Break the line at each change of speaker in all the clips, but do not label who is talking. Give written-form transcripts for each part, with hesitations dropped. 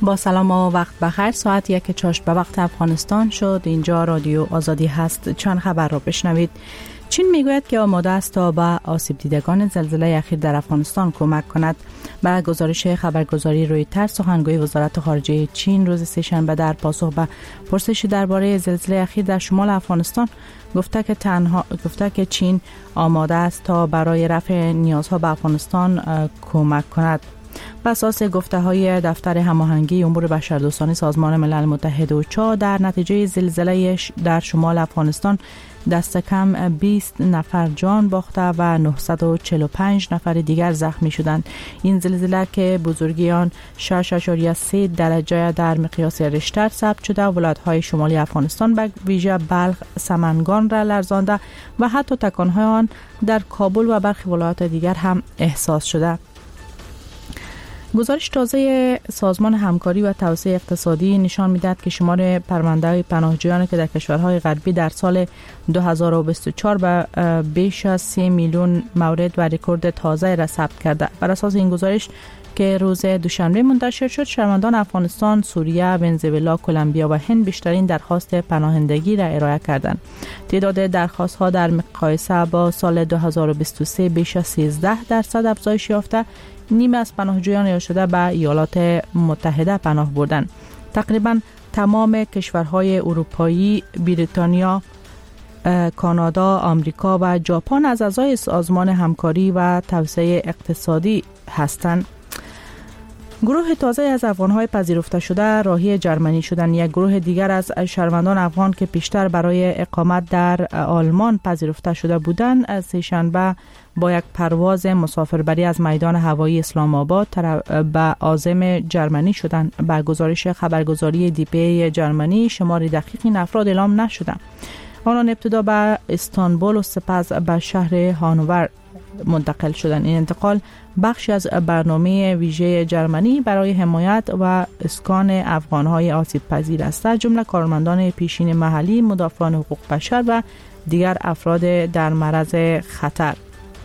با سلام و وقت بخیر. ساعت 1 چاشت به وقت افغانستان شد. اینجا رادیو آزادی هست. چند خبر را بشنوید. چین میگوید که آماده است تا به آسیب دیدگان زلزله اخیر در افغانستان کمک کند. به گزارش خبرگزاری رویترز، سخنگوی وزارت خارجه چین روز سه‌شنبه در پاسخ به پرسش درباره زلزله اخیر در شمال افغانستان گفته که چین آماده است تا برای رفع نیازها به افغانستان کمک کند. بر اساس گفته‌های دفتر هماهنگی امور بشردوستانه سازمان ملل متحد اوچا، در نتیجه زلزله در شمال افغانستان دست کم 20 نفر جان باخته و 945 نفر دیگر زخمی شدند. این زلزله که بزرگی آن 6.3 درجه در مقیاس ریشتر ثبت شده، ولایت‌های شمالی افغانستان به ویژه بلخ، سمنگان را لرزانده و حتی تکان‌های آن در کابل و برخی ولایات دیگر هم احساس شده. گزارش تازه سازمان همکاری و توسعه اقتصادی نشان می‌دهد که شمار پرونده‌های پناهجویانی که در کشورهای غربی در سال 2024 به بیش از 3 میلیون مورد و رکورد تازه را ثبت کرده. بر اساس این گزارش که روز دوشنبه منتشر شد، شهروندان افغانستان، سوریه، ونزوئلا، کلمبیا و هند بیشترین درخواست پناهندگی را ارائه کردند. تعداد درخواست‌ها در مقایسه با سال 2023 بیش از 13% افزایش یافته. نیمه از پناهجویان ارشده به ایالات متحده پناه بردند. تقریباً تمام کشورهای اروپایی، بریتانیا، کانادا، آمریکا و ژاپن از اعضای سازمان همکاری و توسعه اقتصادی هستند. گروه تازه از افغان‌های پذیرفته شده راهی جرمنی شدند. یک گروه دیگر از شهروندان افغان که پیشتر برای اقامت در آلمان پذیرفته شده بودند، از سه‌شنبه با یک پرواز مسافربری از میدان هوایی اسلام آباد به عازم جرمنی شدند. با گزارش خبرگزاری دیپی جرمنی، شمار دقیق این افراد اعلام نشده. آنان ابتدا به استانبول و سپس به شهر هانوور منتقل شدند. این انتقال بخشی از برنامه ویژه جرمنی برای حمایت و اسکان افغان‌های آسیب پذیر است، از جمله کارمندان پیشین محلی، مدافعان حقوق بشر و دیگر افراد در معرض خطر.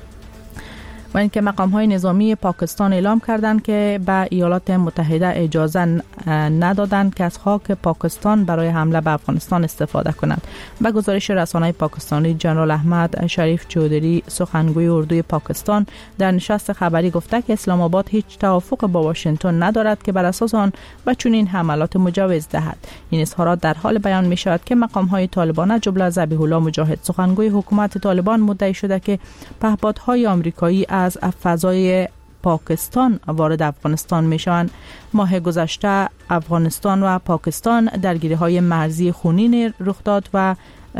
و اینکه مقام‌های نظامی پاکستان اعلام کردند که به ایالات متحده اجازه ندادند که از خاک پاکستان برای حمله به افغانستان استفاده کنند. به گزارش رسانه‌های پاکستانی، جنرال احمد شریف چودری، سخنگوی اردوی پاکستان، در نشست خبری گفته که اسلام آباد هیچ توافق با واشنگتن ندارد که بر اساس آن به چنین حملات مجوز دهد. این اظهارات در حال بیان می شود که مقام‌های طالبان جمله ذبیح الله مجاهد، سخنگوی حکومت طالبان، مدعی شده که پهپادهای آمریکایی از فضای پاکستان وارد افغانستان می شوند. ماه گذشته افغانستان و پاکستان درگیری‌های مرزی خونین رخ داد و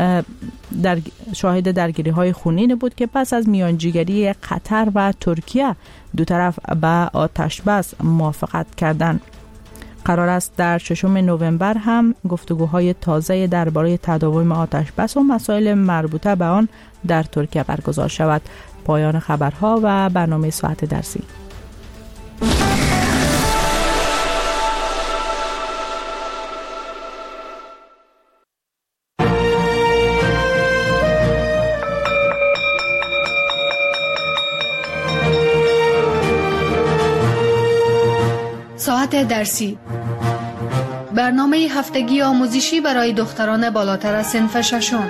شاهد درگیری‌های خونین بود که پس از میانجیگری قطر و ترکیه دو طرف به آتش بس موافقت کردند. قرار است در 6 نوامبر هم گفتگوهای تازه درباره تداوم آتش بس و مسائل مربوطه به آن در ترکیه برگزار شود. پایان خبرها و برنامه ساعت درسی.
ساعت درسی، برنامه هفتگی آموزشی برای دختران بالاتر از صنف ششم.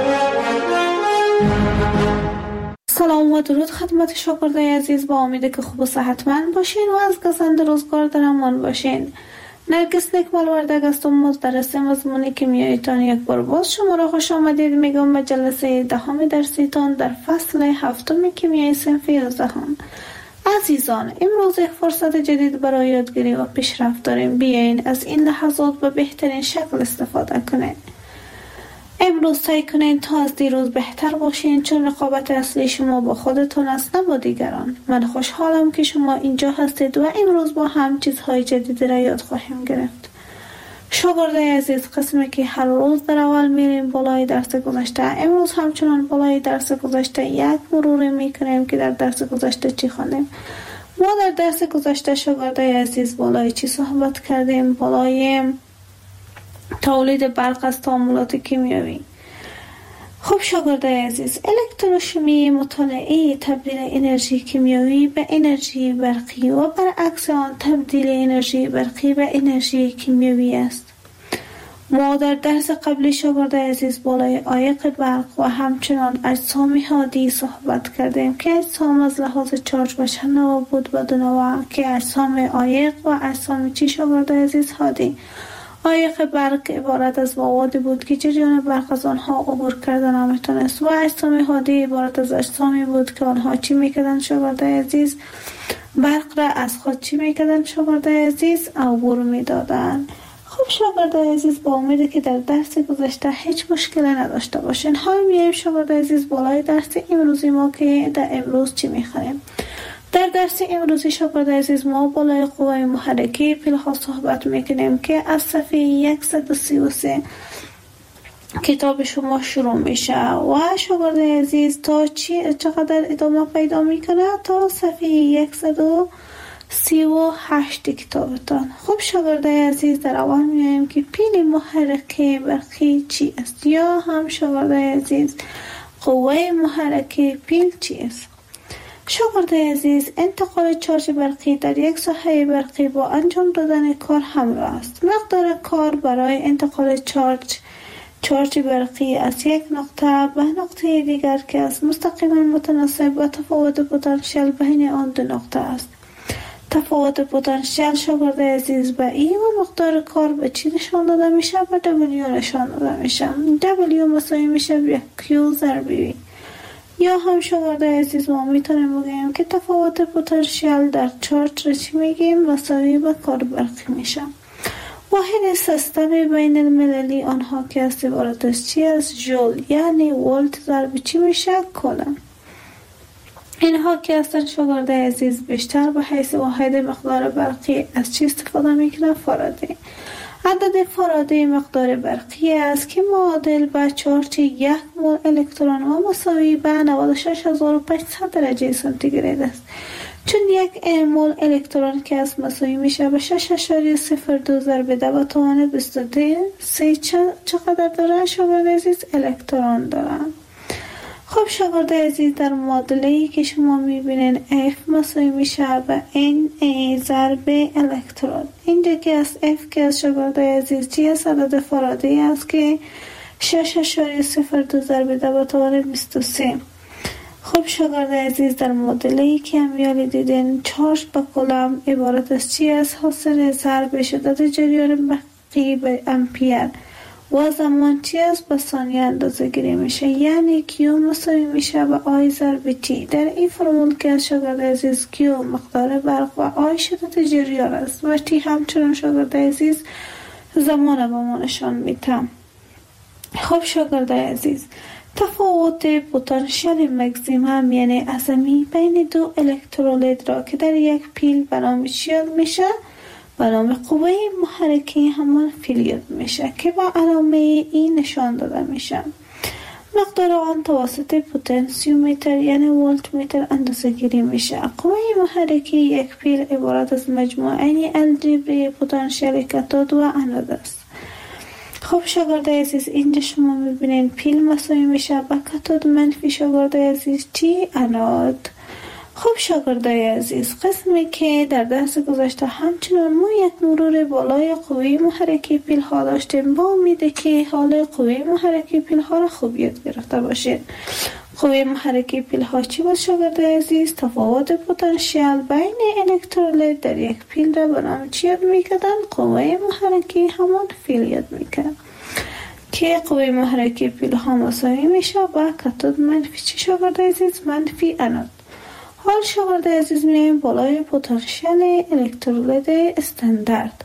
سلام و درود خدمت شاگردای عزیز، با امید که خوب و صحتمند باشین و از گزند روزگار در امان باشین. نرگس نکمل وردگ هستم، مدرس مضمون کیمیاییتان. یک بار باز شما را خوش آمدید میگم به جلسه 10 درسیتان در فصل 7 کیمیای صنف 11. عزیزان، امروز یک فرصت جدید برای یادگیری و پیشرفت داریم. بیاین از این لحظات به بهترین شکل استفاده کنید. امروز سعی کنین تا از دیروز بهتر باشین، چون رقابت اصلی شما با خودتون است، نه با دیگران. من خوشحالم که شما اینجا هستید و امروز با هم چیزهای جدید را یاد خواهیم گرفت. شاگردای عزیز، قسمی که هر روز در اول میریم بالای درس گذشته، امروز همچنان بالای درس گذشته یک مروری میکنیم که در درس گذشته چی خواندیم. ما در درس گذشته شاگردای عزیز بالای چی صحبت کردیم؟ بالای تولید برق از تعاملات کیمیایی. خب شاگردای عزیز، الکتروشیمی مطالعه تبدیل انرژی کیمیایی به انرژی برقی و برعکس آن تبدیل انرژی برقی به انرژی کیمیایی است. ما در درس قبلی شاگردای عزیز بالای عایق برق و همچنان اجسام هادی صحبت کردیم که اجسام از لحاظ چارج و چند نوع بود و دو نوع که اجسام عایق و اجسام چی شاگردای عزیز هادی. عایق برق عبارت از مواد بود که جریان برق از آنها عبور کردن نمیتونست و اجسام هادی عبارت از اجسامی بود که آنها چی میکردن شاگردای عزیز؟ برق را از خود چی میکردن شاگردای عزیز؟ عبور میدادن. خب شاگردای عزیز، با امیده که در درس گذشته هیچ مشکلی نداشته باشین. حال میایم شاگردای عزیز بالای درس امروزی ما که در امروز چی میخوانیم. در درس امروزی شاگردای عزیز ما بالای قوه محرکه پیل‌ها صحبت میکنیم که از صفحه 133 کتاب شما شروع میشه و شاگردای عزیز تا چقدر ادامه پیدا میکنه؟ تا صفحه 138 کتابتان. خب شاگردای عزیز، در اول میایم که پیل محرکه برقی چی است یا هم شاگردای عزیز قوه محرکه پیل چی است. شاگردای عزیز، انتقال چارج برقی در یک ساحه برقی با انجام دادن کار همراه است. مقدار کار برای انتقال چارج برقی از یک نقطه به نقطه دیگر که است مستقیما متناسب با تفاوت پتانسیل بین آن دو نقطه است. تفاوت پتانسیل شاگردای عزیز به ای و مقدار کار به چی نشان داده میشه؟ به W نشان داده میشه. W مساوی میشه به Q ضرب V. یا هم شاگردای عزیز ما میتونیم بگیم که تفاوت پتانسیل در چارج را چی میگیم؟ مساوی به کار برقی میشه. واحد سیستم بین المللی آنها که است عبارت از چی است؟ جول، یعنی ولت ضرب چی میشه؟ کولم. اینها که هستن شاگردای عزیز بیشتر به حیث واحد مقدار برقی از چی استفاده میکنن؟ فارادی. عدد فارادی مقدار برقی است که معادل به چارج 1 مول الکترون و مساوی به 96500 درجه سانتیگراد است. چون 1 مول الکترون که است مساوی میشه به 6.02 ضرب 10 به توان 23 چقدر داره شاگردای عزیز؟ الکترون داره. خب شاگردای عزیز، در معادله‌ای که شما میبینین F مساوی میشه به Na ضرب الکترون. اینجا که از F که از شاگردای عزیز چی است؟ عدد فارادی است که 6.02 ضرب 10 به توان 23. خب شاگردای عزیز، در معادله‌ای که همیالی دیدین چارج به کولم عبارت از چی است؟ حاصل ضرب شدت جریان برقی به امپیر و زمان چی است؟ به ثانیه اندازه گیری میشه، یعنی کیو مساوی میشه به آی ضرب تی. در این فرمول که از شاگردای عزیز کیو مقدار برق و آی شدت جریان است و تی همچنان شاگردای عزیز زمان به ما نشان میده. خب شاگردای عزیز، تفاوت پتانسیل مکزیمم یعنی اعظمی بین دو الکترولید را که در یک پیل به نام چی یاد میشه؟ به نام قوه محرکه همان فیل یاد میشه که با علامه ای نشان داده میشه. مقدار آن توسط پتانسیومتر یعنی ولت متر اندازه گیری میشه. قوه محرکه یک پیل عبارت از مجموعه الجبری پتانسیل کاتود و انود است. خب شاگردای عزیز، اینجا شما میبینین پیل مساوی میشه به کاتود منفی شاگردای عزیز چی؟ انود. خب شاگردای عزیز، قسمی که در درس گذشته همچنان ما یک مرور بالای قوه محرکه پیل ها داشتیم، با امیده که حال قوه محرکه پیل ها را خوب یاد گرفته باشید. قوه محرکه پیل ها چی بود شاگردای عزیز؟ تفاوت پتانسیل بین الکترولید در یک پیل را به نام چی یاد میکردن؟ قوه محرکه همان فیل یاد میکردن که قوه محرکه پیل ها مساوی میشه با کاتود منفی چی شاگردای عزیز؟ منفی انود. حال شاگردای عزیز میایم بالای پتانسیل الکترولید استاندارد.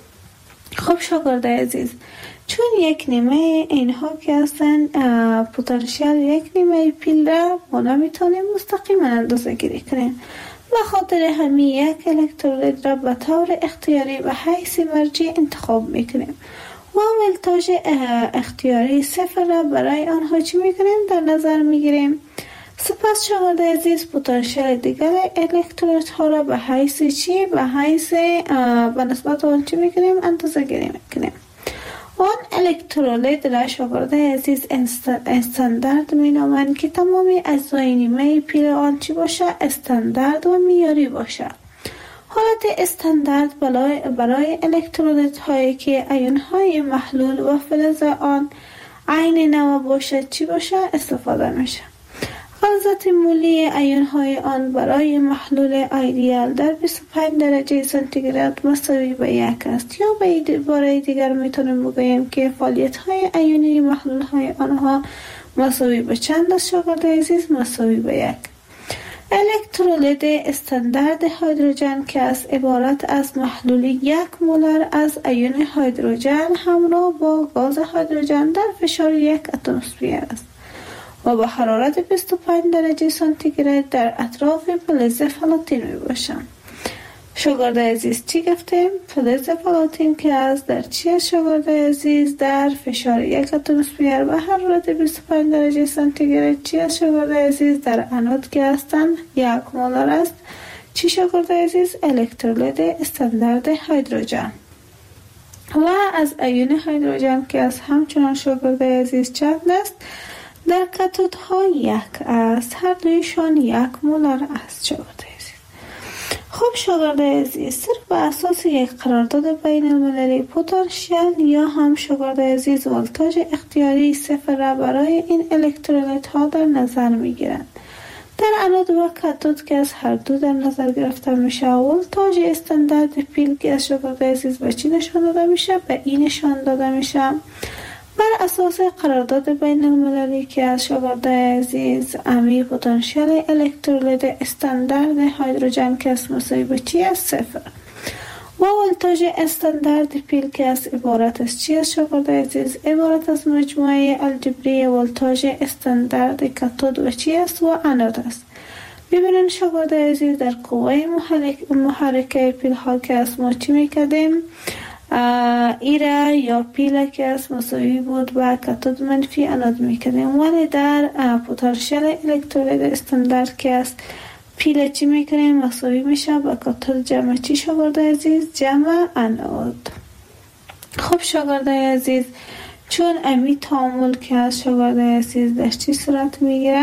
خب شاگردای عزیز، چون یک نیمه اینها که هستن پتانسیل یک نیمه پیل را ما نمیتونیم مستقیما اندازه گیری کنیم، به خاطر همین یک الکترولید را به طور اختیاری به حیث مرجع انتخاب میکنیم و ولتاژ اختیاری صفر را برای آنها چی میکنیم؟ در نظر میگیریم. سپس شاگردای عزیز پتانسیل دیگر الکترولید ها را به حیث چی؟ به حیث به نسبت آن چی میکنیم؟ اندازه گیری میکنیم. آن الکترولیت را شاگردای عزیز استاندارد می نامند که تمام اجزای نیمه پیل آن چی باشه؟ استاندارد و معیاری باشه. حالت استاندارد برای الکترولیت هایی که ایون های محلول و فلز آن عین نوع باشه چی باشه؟ استفاده میشه. غلظت مولی ایون های آن برای محلول ایدئال در 25 درجه سانتیگراد مساوی به 1 است، یا به عبارت دیگر میتونیم بگوییم که فعالیت های ایونی محلول های آنها مساوی به چند است شاگرد عزیز؟ مساوی به 1. الکترولیت استاندارد هیدروژن که از عبارت از محلول 1 مولر از ایون هیدروژن همراه با گاز هیدروژن در فشار 1 اتمسفر است و با حرارت 25 درجه سانتیگراد در اطراف فلز پلاتین می باشند. شاگرد عزیز چی گفتیم؟ فلز پلاتین که از در چی است شاگرد عزیز؟ در فشار 1 اتمسفر و حرارت 25 درجه سانتیگراد چی است شاگرد عزیز؟ در انود که هستند 1 مولر است. چی شاگرد عزیز؟ الکترولیت استاندارد هیدروژن. و از ایون هیدروژن که از همچنان شاگرد عزیز چند است؟ در کاتودها 1 است، هر دویشان 1 مولر است شاگرد عزیز. خب شاگرد عزیز، صرف به اساس یک قرارداد بین المللی پتانسیل یا هم شاگرد عزیز ولتاژ اختیاری صفر را برای این الکترولیت ها در نظر می گیرند. در انود و کاتود که از هر دو در نظر گرفته میشه، ولتاژ استاندارد پیل که از شاگرد عزیز به چی نشان داده میشه؟ به این نشان داده میشه. بر اساس قرارداد بین المللی که از شاگرد عزیز امی پتانسیل الکترولیت استاندارد هیدروژن که از مساوی به چی است؟ صفر. و ولتاژ استاندارد پیل که از عبارت از چی است شاگرد عزیز؟ عبارت از مجموعه الجبری ولتاژ استاندارد کاتود و چی است؟ و انود است. ببینید شاگرد عزیز، در قوه محرکه پیل ها که از ما چی میکردیم؟ ایره یا پیله که از مساوی بود و کاتود منفی انود میکنیم، ولی در پتانسیل الکترولیت استاندارد که از پیله چی میکنیم؟ مساوی میشه با کاتود جمع چی شاگرد عزیز؟ جمع انود. خب شاگرد عزیز، چون امی تعامل که از شاگرد عزیز در چی صورت میگیره؟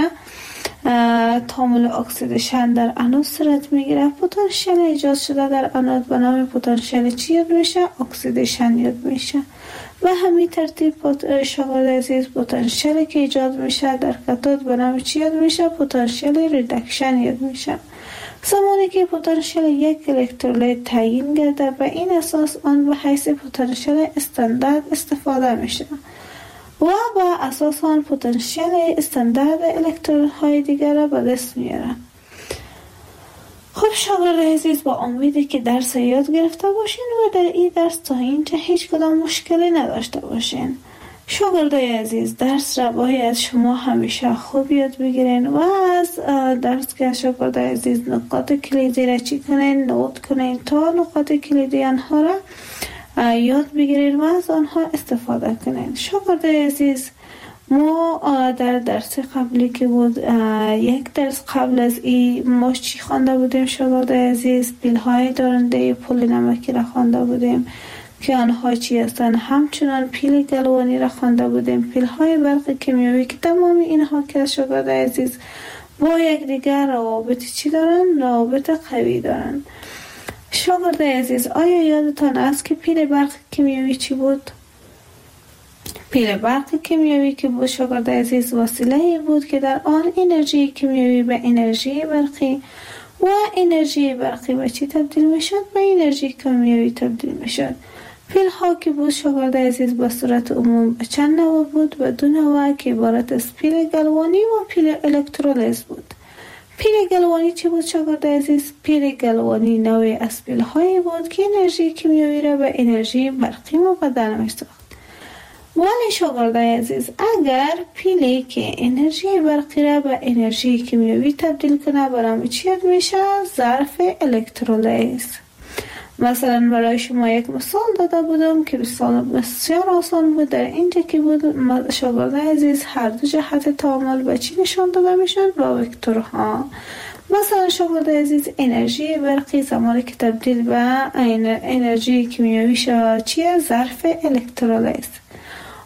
تعامل اکسیدیشن در انود صورت میگیره. پتانسیل ایجاد شده در انود به نام پتانسیل چی یاد میشه؟ اکسیدیشن یاد میشه. و همین ترتیب شاگرد عزیز پتانسیلی که ایجاد میشه در کاتود به نام چی یاد میشه؟ پتانسیل ریدکشن یاد میشه. زمانی که پتانسیل یک الکترولیت تعیین گرده، به این اساس آن به حیث پتانسیل استاندارد استفاده میشه و با اساس آن پتانسیل استاندارد الکترون های دیگر را به دست میاره. خب شاگرد عزیز، با امیدی که درس یاد گرفته باشین و در این درس تا اینجا هیچ کدام مشکلی نداشته باشین. شاگرد عزیز، درس را باید شما همیشه خوب یاد بگیرین و از درس که شاگرد عزیز نقاط کلیدی را چی کنین؟ نوت کنین تا نقاط کلیدی آنها را یاد بگیرین و از آنها استفاده کنین. شاگرد عزیز، ما در درس قبلی که بود، یک درس قبل از این ما چی خوانده بودیم شاگرد عزیز؟ پیل های دارنده پل نمکی را خوانده بودیم که آنها چی هستن. همچنان پیل گلوانی را خوانده بودیم، پیل های برق کیمیایی که تمام اینها که شاگرد عزیز با یک دیگر روابط چی دارن؟ روابط قوی دارن. شاگرد عزیز، آیا یادتان است که پیل برق کیمیایی چی بود؟ پیل برق کیمیایی که بود شاگرد عزیز وسیله‌ای بود که در آن انرژی کیمیایی به انرژی برقی و انرژی برقی به چی تبدیل میشد؟ به انرژی کیمیایی تبدیل میشد. پیل ها که بود شاگرد عزیز به صورت عموم به چند نوع بود؟ به دو نوع که عبارت از پیل گلوانی و پیل الکترولیز بود. پیل گلوانی چی بود شاگرد عزیز؟ پیل گلوانی نوعی از پیل هایی بود که انرژی کیمیایی را به انرژی برقی مبدل می‌ساخت. ولی شاگرد عزیز، اگر پیلی که انرژی برقی را به انرژی کیمیایی تبدیل کنه، برای چی یاد میشه؟ ظرف الکترولیز. مثلا برای شما یک مثال داده بودم که بسیار آسان بود. در اینجا که بود شاگرد عزیز، هر دو جهت تعامل به چی نشان داده میشن؟ با وکتورها. مثلا شاگرد عزیز، انرژی برقی زمانی که تبدیل به انرژی کیمیایی شد چیه؟ ظرف الکترولیز.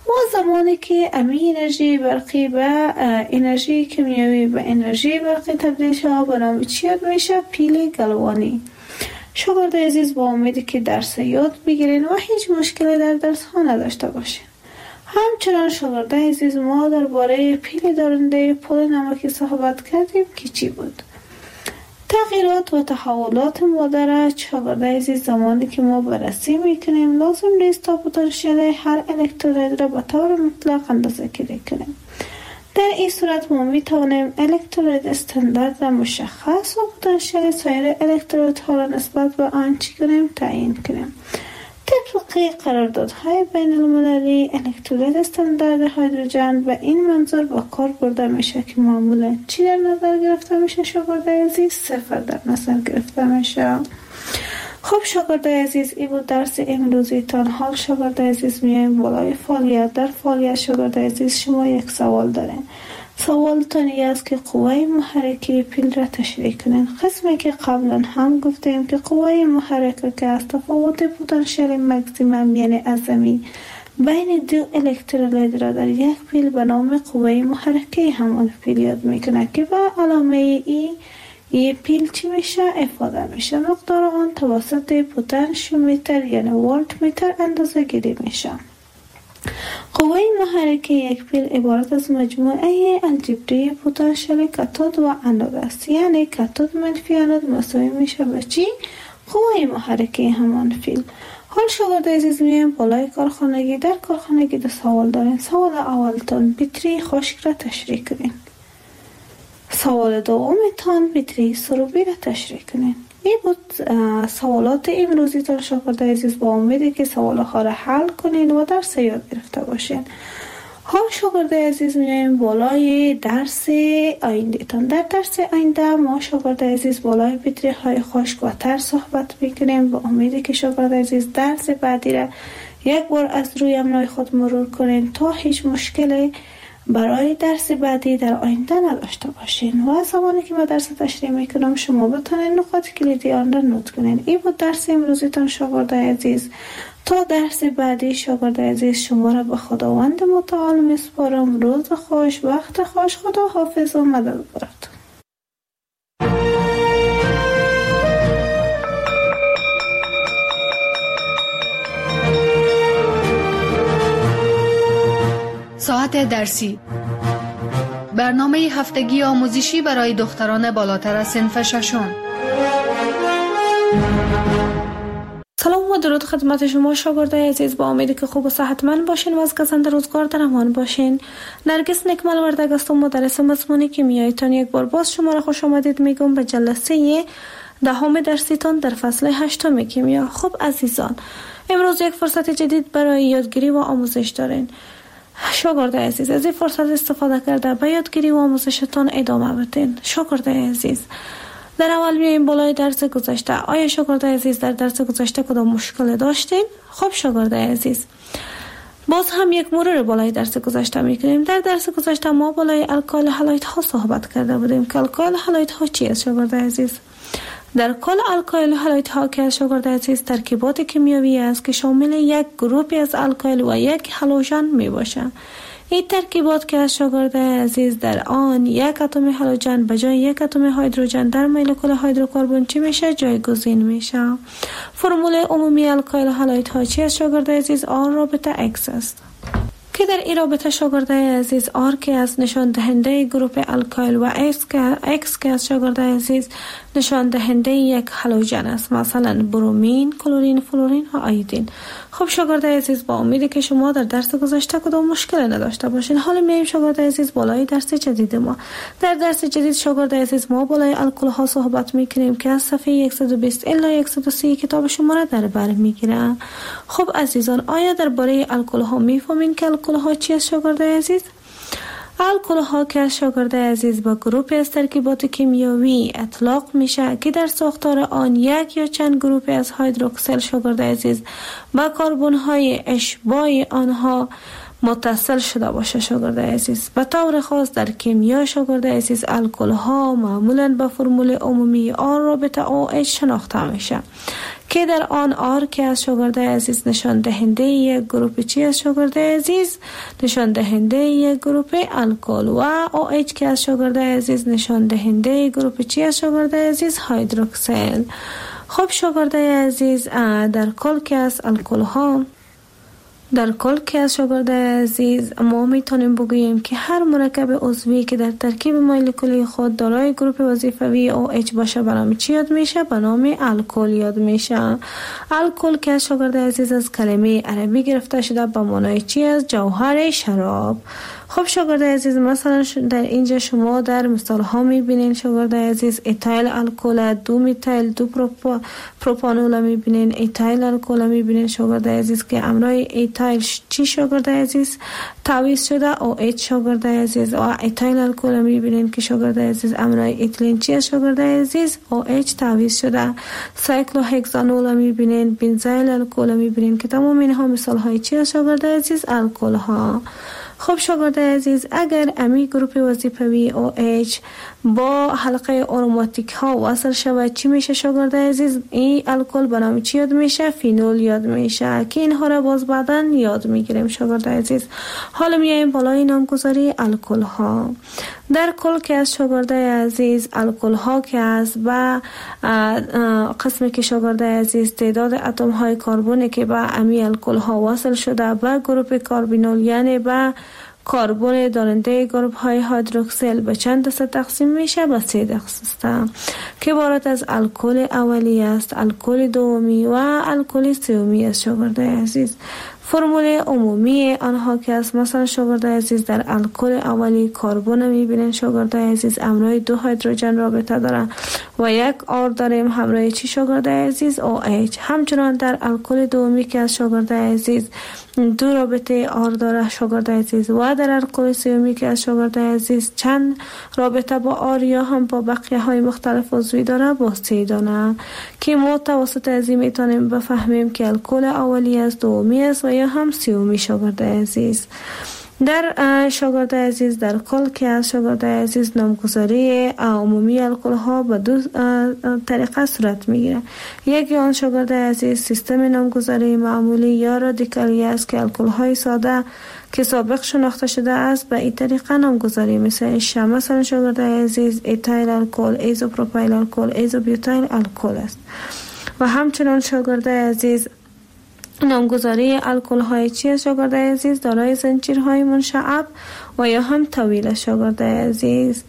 ما زمانی که امی انرژی برقی به انرژی کیمیایی و انرژی برقی تبدیل شود به نام چی یاد میشه؟ پیل گلوانی. شاگرد عزیز با امیدی که درس یاد بگیرین و هیچ مشکلی در درس ها نداشته باشین. همچنان شاگرد عزیز ما درباره پیل دارنده پل نمکی صحبت کردیم که چی بود؟ تغییرات و تحولات مادر شاگرد عزیز زمانی که ما بررسی میکنیم لازم نیست تا پتانسیل هر الکترولید را به طور مطلق اندازه گیری کنیم. در این صورت ما میتوانیم الکترولید استاندارد را مشخص و پتانسیل سایر الکترولیدها را نسبت به آن چی کنیم تعیین کنیم. طبق قراردادهای بین المللی الکترولید استاندارد هیدروژن به این منظور با کار برده میشه که معمولا چی در نظر گرفته میشه شاگرد عزیز؟ 0 در نظر گرفته میشه. خب شاگرد عزیز این بود درس امروزیتان. حال شاگرد عزیز میایم بالای فعالیت. در فعالیت شاگرد عزیز شما یک سوال دارین. سوالتان این است که قوه محرکه پیل را تشریح کنین. قسمی که قبلا هم گفتیم که قوه محرکه که از تفاوت پتانسیل مکسیمم یعنی عظمی بین دو الکترولید را در یک پیل به نام قوه محرکه همان پیل یاد میکنه که به علامه ای پیل چی میشه؟ افاده میشه. مقدار آن توسط پتانشیومتر یعنی ولت متر اندازه گیری میشه. قوه محرکه یک پیل عبارت از مجموعه الجبری پتانسیل کاتود و انود است. یعنی کاتود منفی انود مساوی میشه به چی؟ قوه محرکه همان پیل. حال شاگرد عزیز میایم بالای کارخانگی. در کارخانگی دو سوال دارین. سوال اولتان بطری خشک را تشریح کنین. سوال دومتان بطری سروبی را تشریح کنین. این بود سوالات امروزیتان شاگرد عزیز. با امیدی که سوالها را حل کنین و درس یاد گرفته باشین. حال شاگرد عزیز میایم بالای درس آینده تان. در درس آینده ما شاگرد عزیز بالای بطری های خشک و تر صحبت میکنیم. با امیدی که شاگرد عزیز درس بعدی را یک بار از روی املای خود مرور کنین تا هیچ مشکلی برای درس بعدی در آینده نداشته باشین و زمانی که ما درس تشریح میکنم شما بتونین نقاط کلیدی آن را نوت کنین. این بود درس امروزیتان شاگرد عزیز. تا درس بعدی شاگرد عزیز شما را به خداوند متعال میسپارم. روز خوش، وقت خوش. خدا حافظ و مدد براتون.
ساعت درسی، برنامه هفتگی آموزشی برای دختران بالاتر از صنف ششم.
سلام و درود خدمت شما شاگردای عزیز. با امیدی که خوب و صحتمند باشین و از گزند روزگار در امان باشین. نرگس نکمل وردگ هستم، مدرس مضمون کیمیاییتان. یک بار باز شما را خوش آمدید میگم به جلسه 10 درسیتان در فصل 8 کیمیا. خب عزیزان، امروز یک فرصت جدید برای یادگیری و آموزش دارین. شاگرد عزیز از این فرصت استفاده کرده به یادگیری و آموزشتان ادامه بدین. شاگرد عزیز، در اول میایم بالای درس گذشته. آیا شاگرد عزیز در درس گذشته کدام مشکل داشتین؟ خب شاگرد عزیز، باز هم یک مرور بالای درس گذشته میکنیم. در درس گذشته ما بالای الکل هالوید ها صحبت کرده بودیم که الکل هالوید ها چی است شاگرد عزیز؟ در کل الکل هالوید ها که شاگرد عزیز ترکیبات کیمیایی است که شامل یک گروپی از الکل و یک هالوژن می باشه. این ترکیبات که از شاگرد عزیز در آن یک اتم هالوژن به جای یک اتم هیدروژن در مولکول هیدروکربن چی میشه؟ جایگزین میشه. فرمول عمومی الکل هالوید ها چی است شاگرد عزیز؟ آن رابطه X است که در این رابطه شاگرد عزیز R که از نشان دهنده گروپ الکل و X که از شاگرد عزیز نشان دهنده یک هالوژن است، مثلا برومین، کلورین، فلورین و آیودین. خب شاگرد عزیز، با امیدی که شما در درس گذشته کدام مشکل نداشته باشین. حالا میایم شاگرد عزیز بالای درس جدید ما. در درس جدید شاگرد عزیز ما بالای الکل ها صحبت میکنیم که از صفحه 120 الی 130 کتاب شما را در بر میگیرم. خب عزیزان، آیا درباره الکل ها میفهمین که الکل ها چی است شاگرد عزیز؟ الکل ها که از شاگرد عزیز با گروپ از ترکیبات کیمیایی اطلاق میشه که در ساختار آن یک یا چند گروپ از هیدروکسیل شاگرد عزیز با کربن های اشباع آنها متصل شده باشه شاگرد عزیز. به طور خاص در کیمیا شاگرد عزیز الکل ها معمولا به فرمول عمومی آر رابطه OH شناخته میشه که در آن آر که از شاگرد عزیز نشان دهنده یک گروپ چی از شاگرد عزیز؟ نشان دهنده یک گروپ الکل و OH که از شاگرد عزیز نشان دهنده گروپ چی از شاگرد عزیز؟ هیدروکسیل. خب شاگرد عزیز در کل که از الکل ها شاگرد عزیز ما میتونیم بگوییم که هر مرکب عضوی که در ترکیب مولکولی خود دارای گروپ وظیفوی OH باشه به نام چی یاد میشه؟ به نام الکل یاد میشه. الکل که شاگرد عزیز از کلمه عربی گرفته شده به معنای چی است؟ جوهر شراب. خب شاگرد عزیز مثلا در اینجا شما در مثال ها میبینین شاگرد عزیز ایتایل الکل، دو میتایل دو پروپانول میبینین، ایتایل الکل میبینین شاگرد عزیز که امرای ایتایل چی شاگرد عزیز تعویض شده؟ OH شاگرد عزیز. و ایتایل الکل میبینین که شاگرد عزیز امرای ایتیلین چی شاگرد عزیز؟ OH تعویض شده. سایکلوهکسانول میبینین، بنزایل الکل میبینین که تمام اینها مثال های چی شاگرد عزیز؟ الکل ها. خب شاگرد عزیز اگر امی گروپ وظیفوی OH با حلقه آروماتیک ها وصل شود چی میشه شاگرد عزیز؟ این الکل به نام چی یاد میشه؟ فینول یاد میشه که اینها را باز بعدا یاد میگیریم شاگرد عزیز. حالا میایم بالای نامگذاری الکل ها. در کل که از شاگرد عزیز الکل ها که از و قسمی که شاگرد عزیز تعداد اتم های کربن که با امی الکل ها وصل شده با گروپ کاربینول یعنی با کربن دارنده گروپ های هیدروکسیل به چند دسته تقسیم میشه؟ به 3 دسته که عبارت از الکل اولی است، الکل دومی و الکل سومی است شاگرد عزیز. فرمول عمومی آنها که است مثلا شاگرد عزیز در الکل اولی کربن میبینین شاگرد عزیز همراه 2 هیدروژن رابطه داره و 1 آر داریم همراه چی شاگرد عزیز؟ OH. همچنان در الکل دومی که از شاگرد عزیز 2 رابطه آر داره شاگرد عزیز و در الکل سومی که از شاگرد عزیز چند رابطه با آر یا هم با بقیه های مختلف عضوی داره با 3 دانه که ما توسط ازی میتونیم بفهمیم که الکل اولی است، دومی است و یا هم سومی شاگرد عزیز. در شاگرد عزیز در کل که از شاگرد عزیز نامگذاری عمومی الکل ها به 2 طریقه صورت میگیره. یکی آن شاگرد عزیز سیستم نامگذاری معمولی یا رادیکالی است که الکل های ساده که سابق شناخته شده است به این طریقه نامگذاری میشه. مثلا شاگرد عزیز ایتایل الکل، ایزوپروپایل الکل، ایزوبیوتایل الکل است. و همچنان شاگرد عزیز نامگذاری الکل های چی شاگرد عزیز دارای زنجیرهای منشعب و یا هم طویل شاگرد عزیز.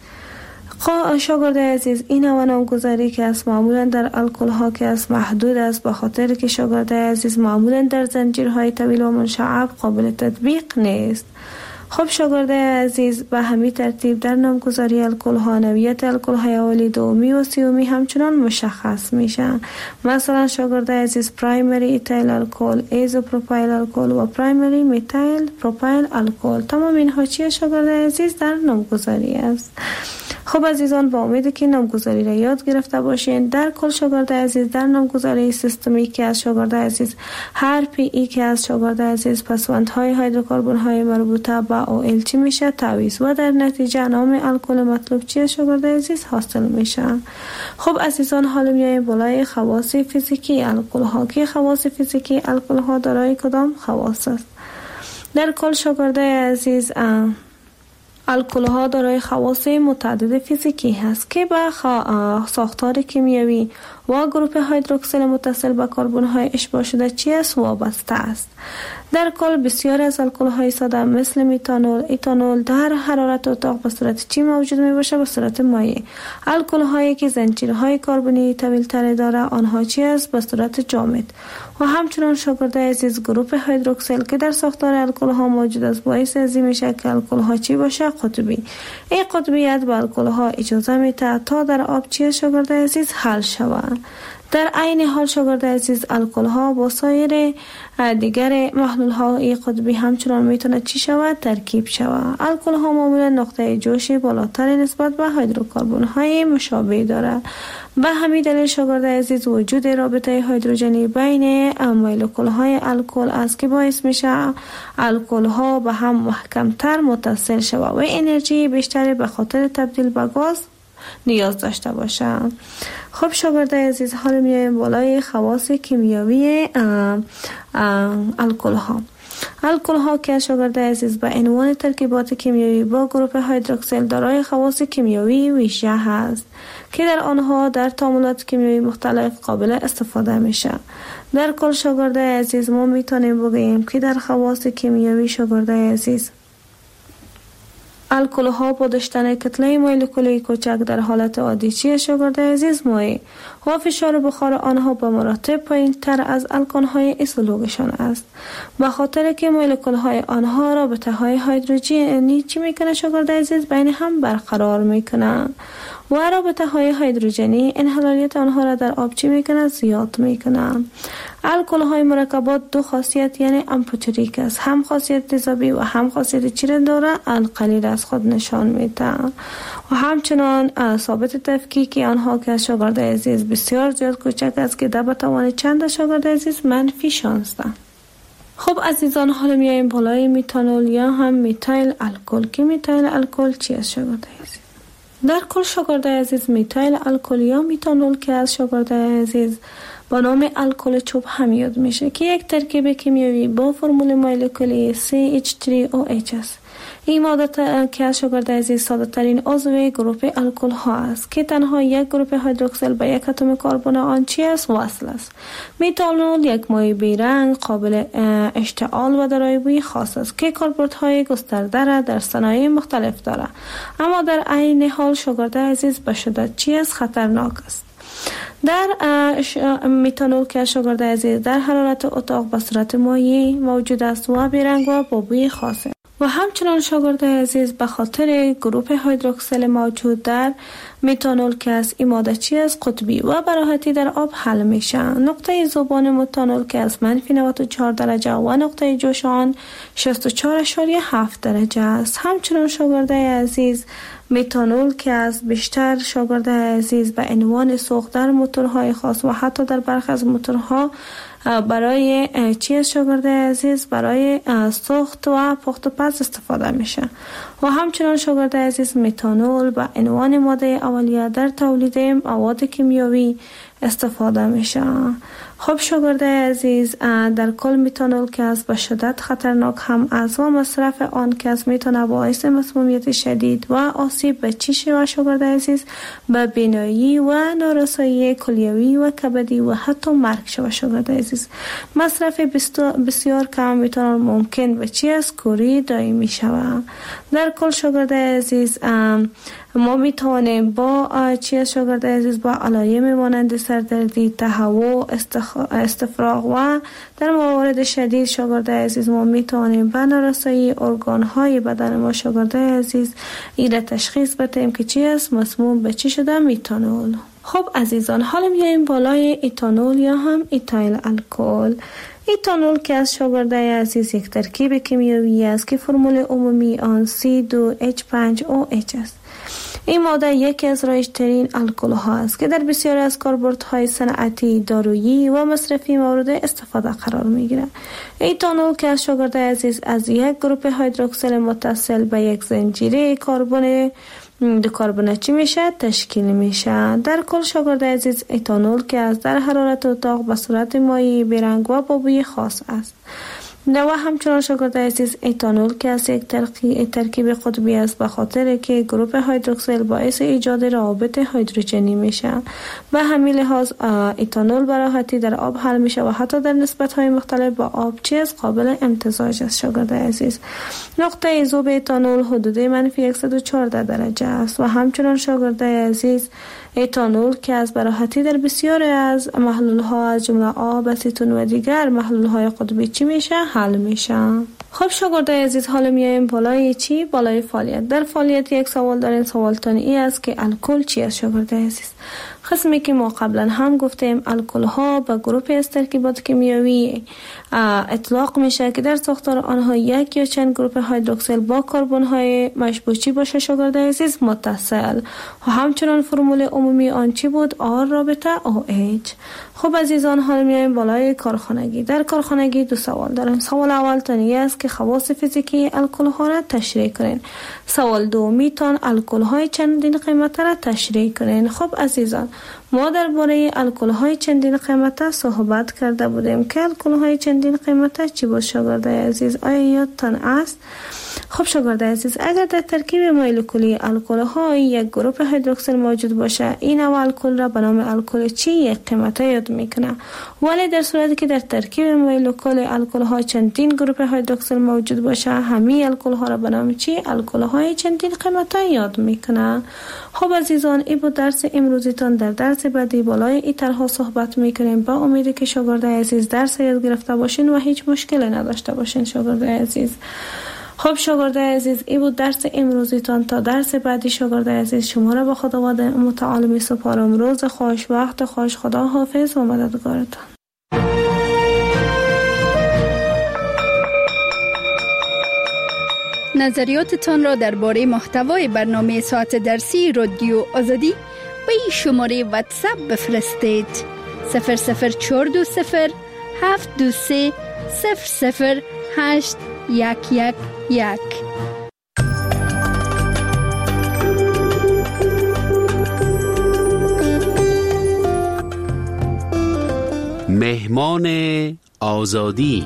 شاگرد عزیز این نوع نامگذاری که از معمولا در الکل ها که از محدود است به خاطر که شاگرد عزیز معمولا در زنجیرهای طویل و منشعب قابل تطبیق نیست. خب شاگرد عزیز به همین ترتیب در نامگذاری الکل ها نوعیت الکل های اولی، دومی و سومی همچنان مشخص میشن. مثلا شاگرد عزیز پرایمری ایتایل الکل، ایزوپروپایل الکل و پرایمری میتایل پروپایل الکل. تمام اینها چیه شاگرد عزیز؟ در نامگذاری است. خب عزیزان با امید که نامگذاری را یاد گرفته باشین. در کل شاگرد عزیز در نامگذاری سیستمی که از شاگرد عزیز هر پی ای که از شاگرد عزیز پسوندهای هیدروکربن های مربوطه با OL چی میشه؟ تعویض و در نتیجه نام الکل مطلوب چی شاگرد عزیز حاصل میشه. خب عزیزان حالا میایم بالای خواص فیزیکی الکل ها که خواص فیزیکی الکل ها دارای کدام خواص است؟ در کل شاگرد عزیز الکل ها دارای خواص متعدد فیزیکی هست که به ساختار کیمیایی و گروپ هیدروکسیل متصل به کربن های اشباع شده چی است؟ وابسته است. در کل بسیار از الکل های ساده مثل میتانول، ایتانول در حرارت اتاق به صورت چی موجود می باشه؟ به صورت مایع. الکل هایی که زنجیرهای کربنی طویل تر داره آنها چی است؟ به صورت جامد. و همچنان شاگرد عزیز گروپ هیدروکسیل که در ساختار الکل ها موجود است باعث ازی میشه که الکل ها چی باشه؟ قطبی. این قطبیت به الکل ها اجازه میده تا در آب چی شاگرد عزیز حل شود. در عین حال شاگرد عزیز الکل ها با سایر دیگر محلول های قطبی همچنان میتونه چی شود؟ ترکیب شود. الکل ها معمولا نقطه جوش بالاتر نسبت به هیدروکربن های مشابه دارد. به همین دلیل شاگرد عزیز وجود رابطه هیدروژنی بین مولکول های الکل است که باعث میشه الکل ها به هم محکمتر متصل شود و انرژی بیشتری به خاطر تبدیل به گاز نیاز داشته باشند. خب شاگرد عزیز، حالا میایم بالای خواص کیمیایی الکل ها. الکل ها که شاگرد عزیز به عنوان ترکیبات کیمیایی با گروه هیدروکسیل دارای خواص کیمیایی ویژه هست که در آنها در تعاملات کیمیایی مختلف قابل استفاده میشه. در کل شاگرد عزیز ما میتونیم بگوییم که در خواص کیمیایی شاگرد عزیز الکل ها با داشتن کتله مولکولی کوچک در حالت عادی چی شاگرد عزیز مایع و فشار بخار آنها به مراتب پایین تر از الکل های ایزولوگشان است، به خاطر که مولکول های آنها رابطه های هیدروژنی چی میکنه شاگرد عزیز بین هم برقرار میکنه و رابطه های هیدروژنی انحلالیت آنها را در آب چی میکنه؟ زیاد میکنه. الکل های مرکبات دو خاصیت یعنی امپوتریک است، هم خاصیت تیزابی و هم خاصیت چی داره؟ القلیل از خود نشان میده و همچنان ثابت تفکیکی آنها که شاگرد عزیز بسیار زیاد کوچک است که در توان چند شاگرد عزیز -16. خب عزیزان، حالا میایم بالای میتانول یا هم میتایل الکل. که میتایل الکل چی است شاگرد عزیز؟ در کل شاگرد عزیز میتایل الکل یا میتانول که از شاگرد عزیز با نام الکل چوب هم یاد میشه که یک ترکیب کیمیایی با فرمول مولکولی CH3OH است. این ماده که از شاگرد عزیز ساده ترین عضو گروه الکل ها است که تنها یک گروه هیدروکسیل به یک اتم کربن آن چی است؟ وصل است. میتانول یک مایع بیرنگ قابل اشتعال و دارای بوی خاص است که کاربردهای گسترده را در صنایع مختلف دارد، اما در عین حال شاگرد عزیز به شدت چی است؟ خطرناک است. در میتانول که شاگرد عزیز در حرارت اتاق به صورت مایع موجود است و بیرنگ و با بوی خاص و همچنان شاگرد عزیز به خاطر گروه هیدروکسیل موجود در میتانول که از این ماده چی است؟ قطبی و به راحتی در آب حل میشه. نقطه ذوبان میتانول که از -94 درجه و نقطه جوش آن 64.7 درجه است. همچنان شاگرد عزیز میتانول که از بیشتر شاگرد عزیز به عنوان سوخت در موتورهای خاص و حتی در برخی از موتورها برای چی شاگرد عزیز برای سوخت و پخت و پز استفاده میشه و همچنان شاگرد عزیز میتانول به عنوان ماده اولیه در تولید مواد کیمیایی استفاده میشه. خب شاگرد عزیز، در کل میتانول که از به شدت خطرناک هم است و مصرف آن که از میتونه باعث مسمومیت شدید و آسیب به چیش و شاگرد عزیز به بینایی و نارسایی کلیوی و کبدی و حتی مرگ شود. شاگرد عزیز مصرف بسیار کم میتانول ممکن به چی از کوری دائمی شود. در کل شاگرد عزیز ما میتوانیم با چی شاگرد عزیز با علایم مانند سردردی، تهوع، استفراغ و در موارد شدید شاگرد عزیز ما میتوانیم به نارسایی ارگان های بدن ما شاگرد عزیز این تشخیص بدهیم که چی است؟ مسموم به چی شده؟ میتانول. خب عزیزان، حالا میایم بالای ایتانول یا هم ایتایل الکل. ایتانول که از شاگرد عزیز یک ترکیب کیمیایی است که فرمول عمومی آن C2H5OH است. این ماده یکی از رایج‌ترین الکل ها است که در بسیاری از کاربردهای صنعتی، دارویی و مصرفی مورد استفاده قرار میگیرد. ایتانول که از شاگرد عزیز از یک گروه هیدروکسیل متصل به یک زنجیره کربن چی میشه؟ تشکیل میشه. در کل شاگرد عزیز ایتانول که از در حرارت اتاق به صورت مایع بیرنگ و با بوی خاص است. و همچنان شاگرد عزیز ایتانول که از یک ترکیب قطبی است به خاطر که گروه هیدروکسیل باعث ایجاد روابط هیدروژنی میشه. به همین لحاظ ایتانول به راحتی در آب حل میشه و حتی در نسبت‌های مختلف با آب چیز قابل امتزاج است. شاگرد عزیز نقطه ذوب ایتانول حدود -114 درجه است و همچنان شاگرد عزیز ایتانول که از براحتی در بسیاری از محلول ها از جمله آب، اسیتون و دیگر محلول های قطبی چی میشه؟ حل میشه. خب شاگرد عزیز، حالا میایم بالای چی؟ بالای فعالیت. در فعالیت یک سوال دارین. سوالتان ای است که الکل چی است شاگرد عزیز؟ قسمی که ما قبلا هم گفتیم الکل ها به گروه از ترکیبات کیمیایی اطلاق میشه که در ساختار آنها یک یا چند گروه هیدروکسیل با کربن های مشبوچی باشه شاگرد عزیز متصل و همچنان فرمول عمومی آن چی بود؟ آر رابطه OH. خب عزیزان حالا میایم بالای کارخانگی. در کارخانگی دو سوال دارم. سوال اول تانی است که خواص فیزیکی الکل ها را تشریح کنین. سوال دومی تان الکل های چندین قیمته را تشریح کنین. خب عزیزان ما درباره الکل های چندین قیمته صحبت کرده بودیم که الکل های چندین قیمته چی بود شاگرد عزیز؟ آیا یادتان است؟ خب شاگرد عزیز اگر در ترکیب مولکولی الکل های یک گروه هیدروکسیل موجود باشه این نوع الکل را به نام الکل چی یک قیمته یاد میکنه، ولی در صورتی که در ترکیب مولکول الکل ها چندین گروه هیدروکسیل موجود باشه همین الکل ها را به نام چی؟ الکل های چندین قیمته یاد میکنه. خب عزیزان این بود درس امروزیتان. در درس بعدی بالای این طرح صحبت میکنیم با امیدی که شاگرد عزیز درس یاد گرفته باشین و هیچ مشکلی نداشته باشین شاگرد عزیز. خب شاگرد عزیز این بود درس امروزیتان. تا درس بعدی شاگرد عزیز شما را به خداوند متعال می سپارم. روز خوش، وقت خوش، خدا حافظ و مددگارتان.
نظریاتتان را درباره محتوای برنامه ساعت درسی رادیو آزادی به این شماره واتساپ بفرستید: 00420 723 00811.
مهمان آزادی.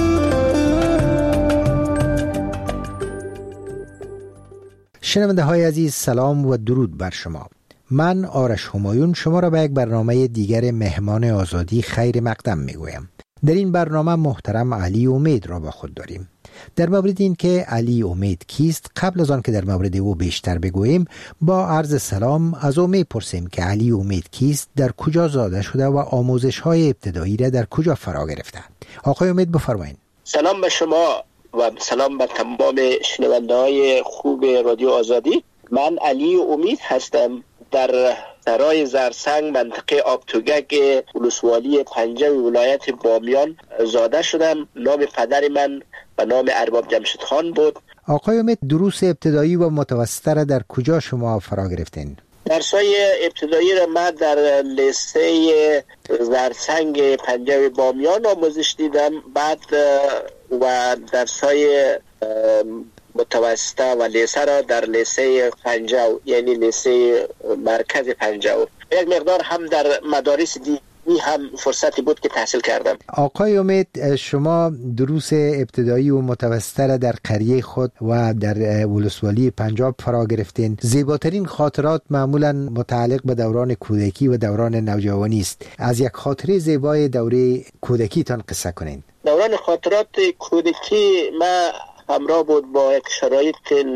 شنونده های عزیز سلام و درود بر شما. من آرش همایون شما را به یک برنامه دیگر مهمان آزادی خیر مقدم میگویم. در این برنامه محترم علی امید را با خود داریم. در مورد این که علی امید کیست قبل از آن که در مورد او بیشتر بگوییم با عرض سلام از او میپرسیم که علی امید کیست، در کجا زاده شده و آموزش های ابتدایی را در کجا فرا گرفته. آقای امید بفرمایید.
سلام به شما و سلام به تمام شنونده های خوب رادیو آزادی. من علی امید هستم، در سرای زرسنگ منطقه آبتوگک ولسوالی پنجه ولایت بامیان زاده شدم. نام پدر من به نام ارباب جمشید خان بود.
آقای امید دروس ابتدایی و متوسطه را در کجا شما فرا گرفتین؟
درسای ابتدایی را من در لیسه زرسنگ پنجه بامیان آموزش دیدم. بعد و درسای متوسطه و لیسه را در لیسه پنجه یعنی لیسه مرکز پنجه یک مقدار هم در مدارس دیگری هم فرصتی بود که تحصیل کردم.
آقای امید شما دروس ابتدایی و متوسطه را در قریه خود و در ولسوالی پنجاب فرا گرفتین. زیباترین خاطرات معمولا متعلق به دوران کودکی و دوران نوجوانی است. از یک خاطره زیبای دوره کودکی تان قصه کنین.
دوران خاطرات کودکی ما همراه بود با یک شرایط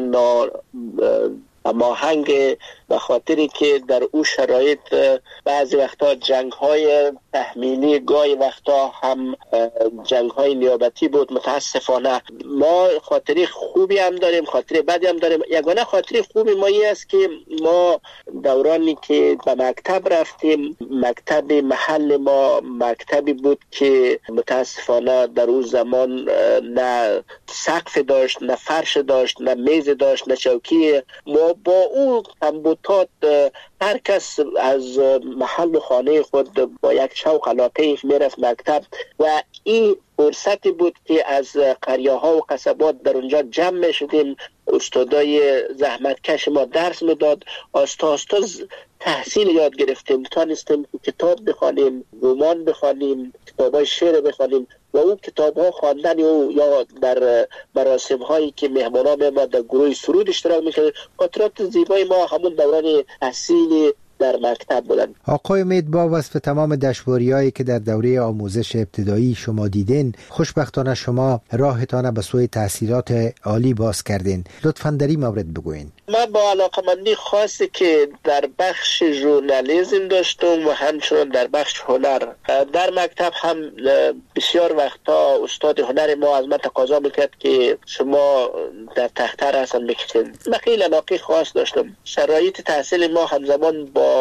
ناماهنگ، به خاطری که در او شرایط بعضی وقتا جنگ های تحمیلی، گاهی وقتا هم جنگ های نیابتی بود. متاسفانه ما خاطری خوبی هم داریم، خاطری بدی هم داریم. یگانه خاطری خوبی ما این است که ما دورانی که به مکتب رفتیم، مکتب محل ما مکتبی بود که متاسفانه در اون زمان نه سقف داشت، نه فرش داشت، نه میز داشت، نه چوکی. ما با او کمبودات هر کس از محل خانه خود با یک شوق علاقه میرفت مکتب و این فرصتی بود که از قریه ها و قصبات در اونجا جمع می شدیم. استادای زحمتکش ما درس میداد. آستا تحصیل یاد گرفتیم، تانستیم کتاب بخوانیم، رمان بخوانیم، کتابای شعر بخوانیم و اون کتاب ها خواندن او یا در مراسم هایی که مهمانان ما در گروه سرود اشتراک میکردن. خاطرات زیبای ما همون دوران تحصیل در مکتب بودن.
آقای امید با وصف تمام دشواری‌هایی که در دوره آموزش ابتدایی شما دیدین، خوشبختانه شما راهتان به سوی تحصیلات عالی باز کردین. لطفاً در این مورد بگوین.
من با علاقمندی خاصی که در بخش ژورنالیسم داشتم و همچنین در بخش هنر در مکتب هم بسیار وقتا استاد هنر ما از من تقاضا میکرد که شما در تختر رسم بکشید. من خیلی علاقه خاص داشتم. شرایط تحصیل ما همزمان با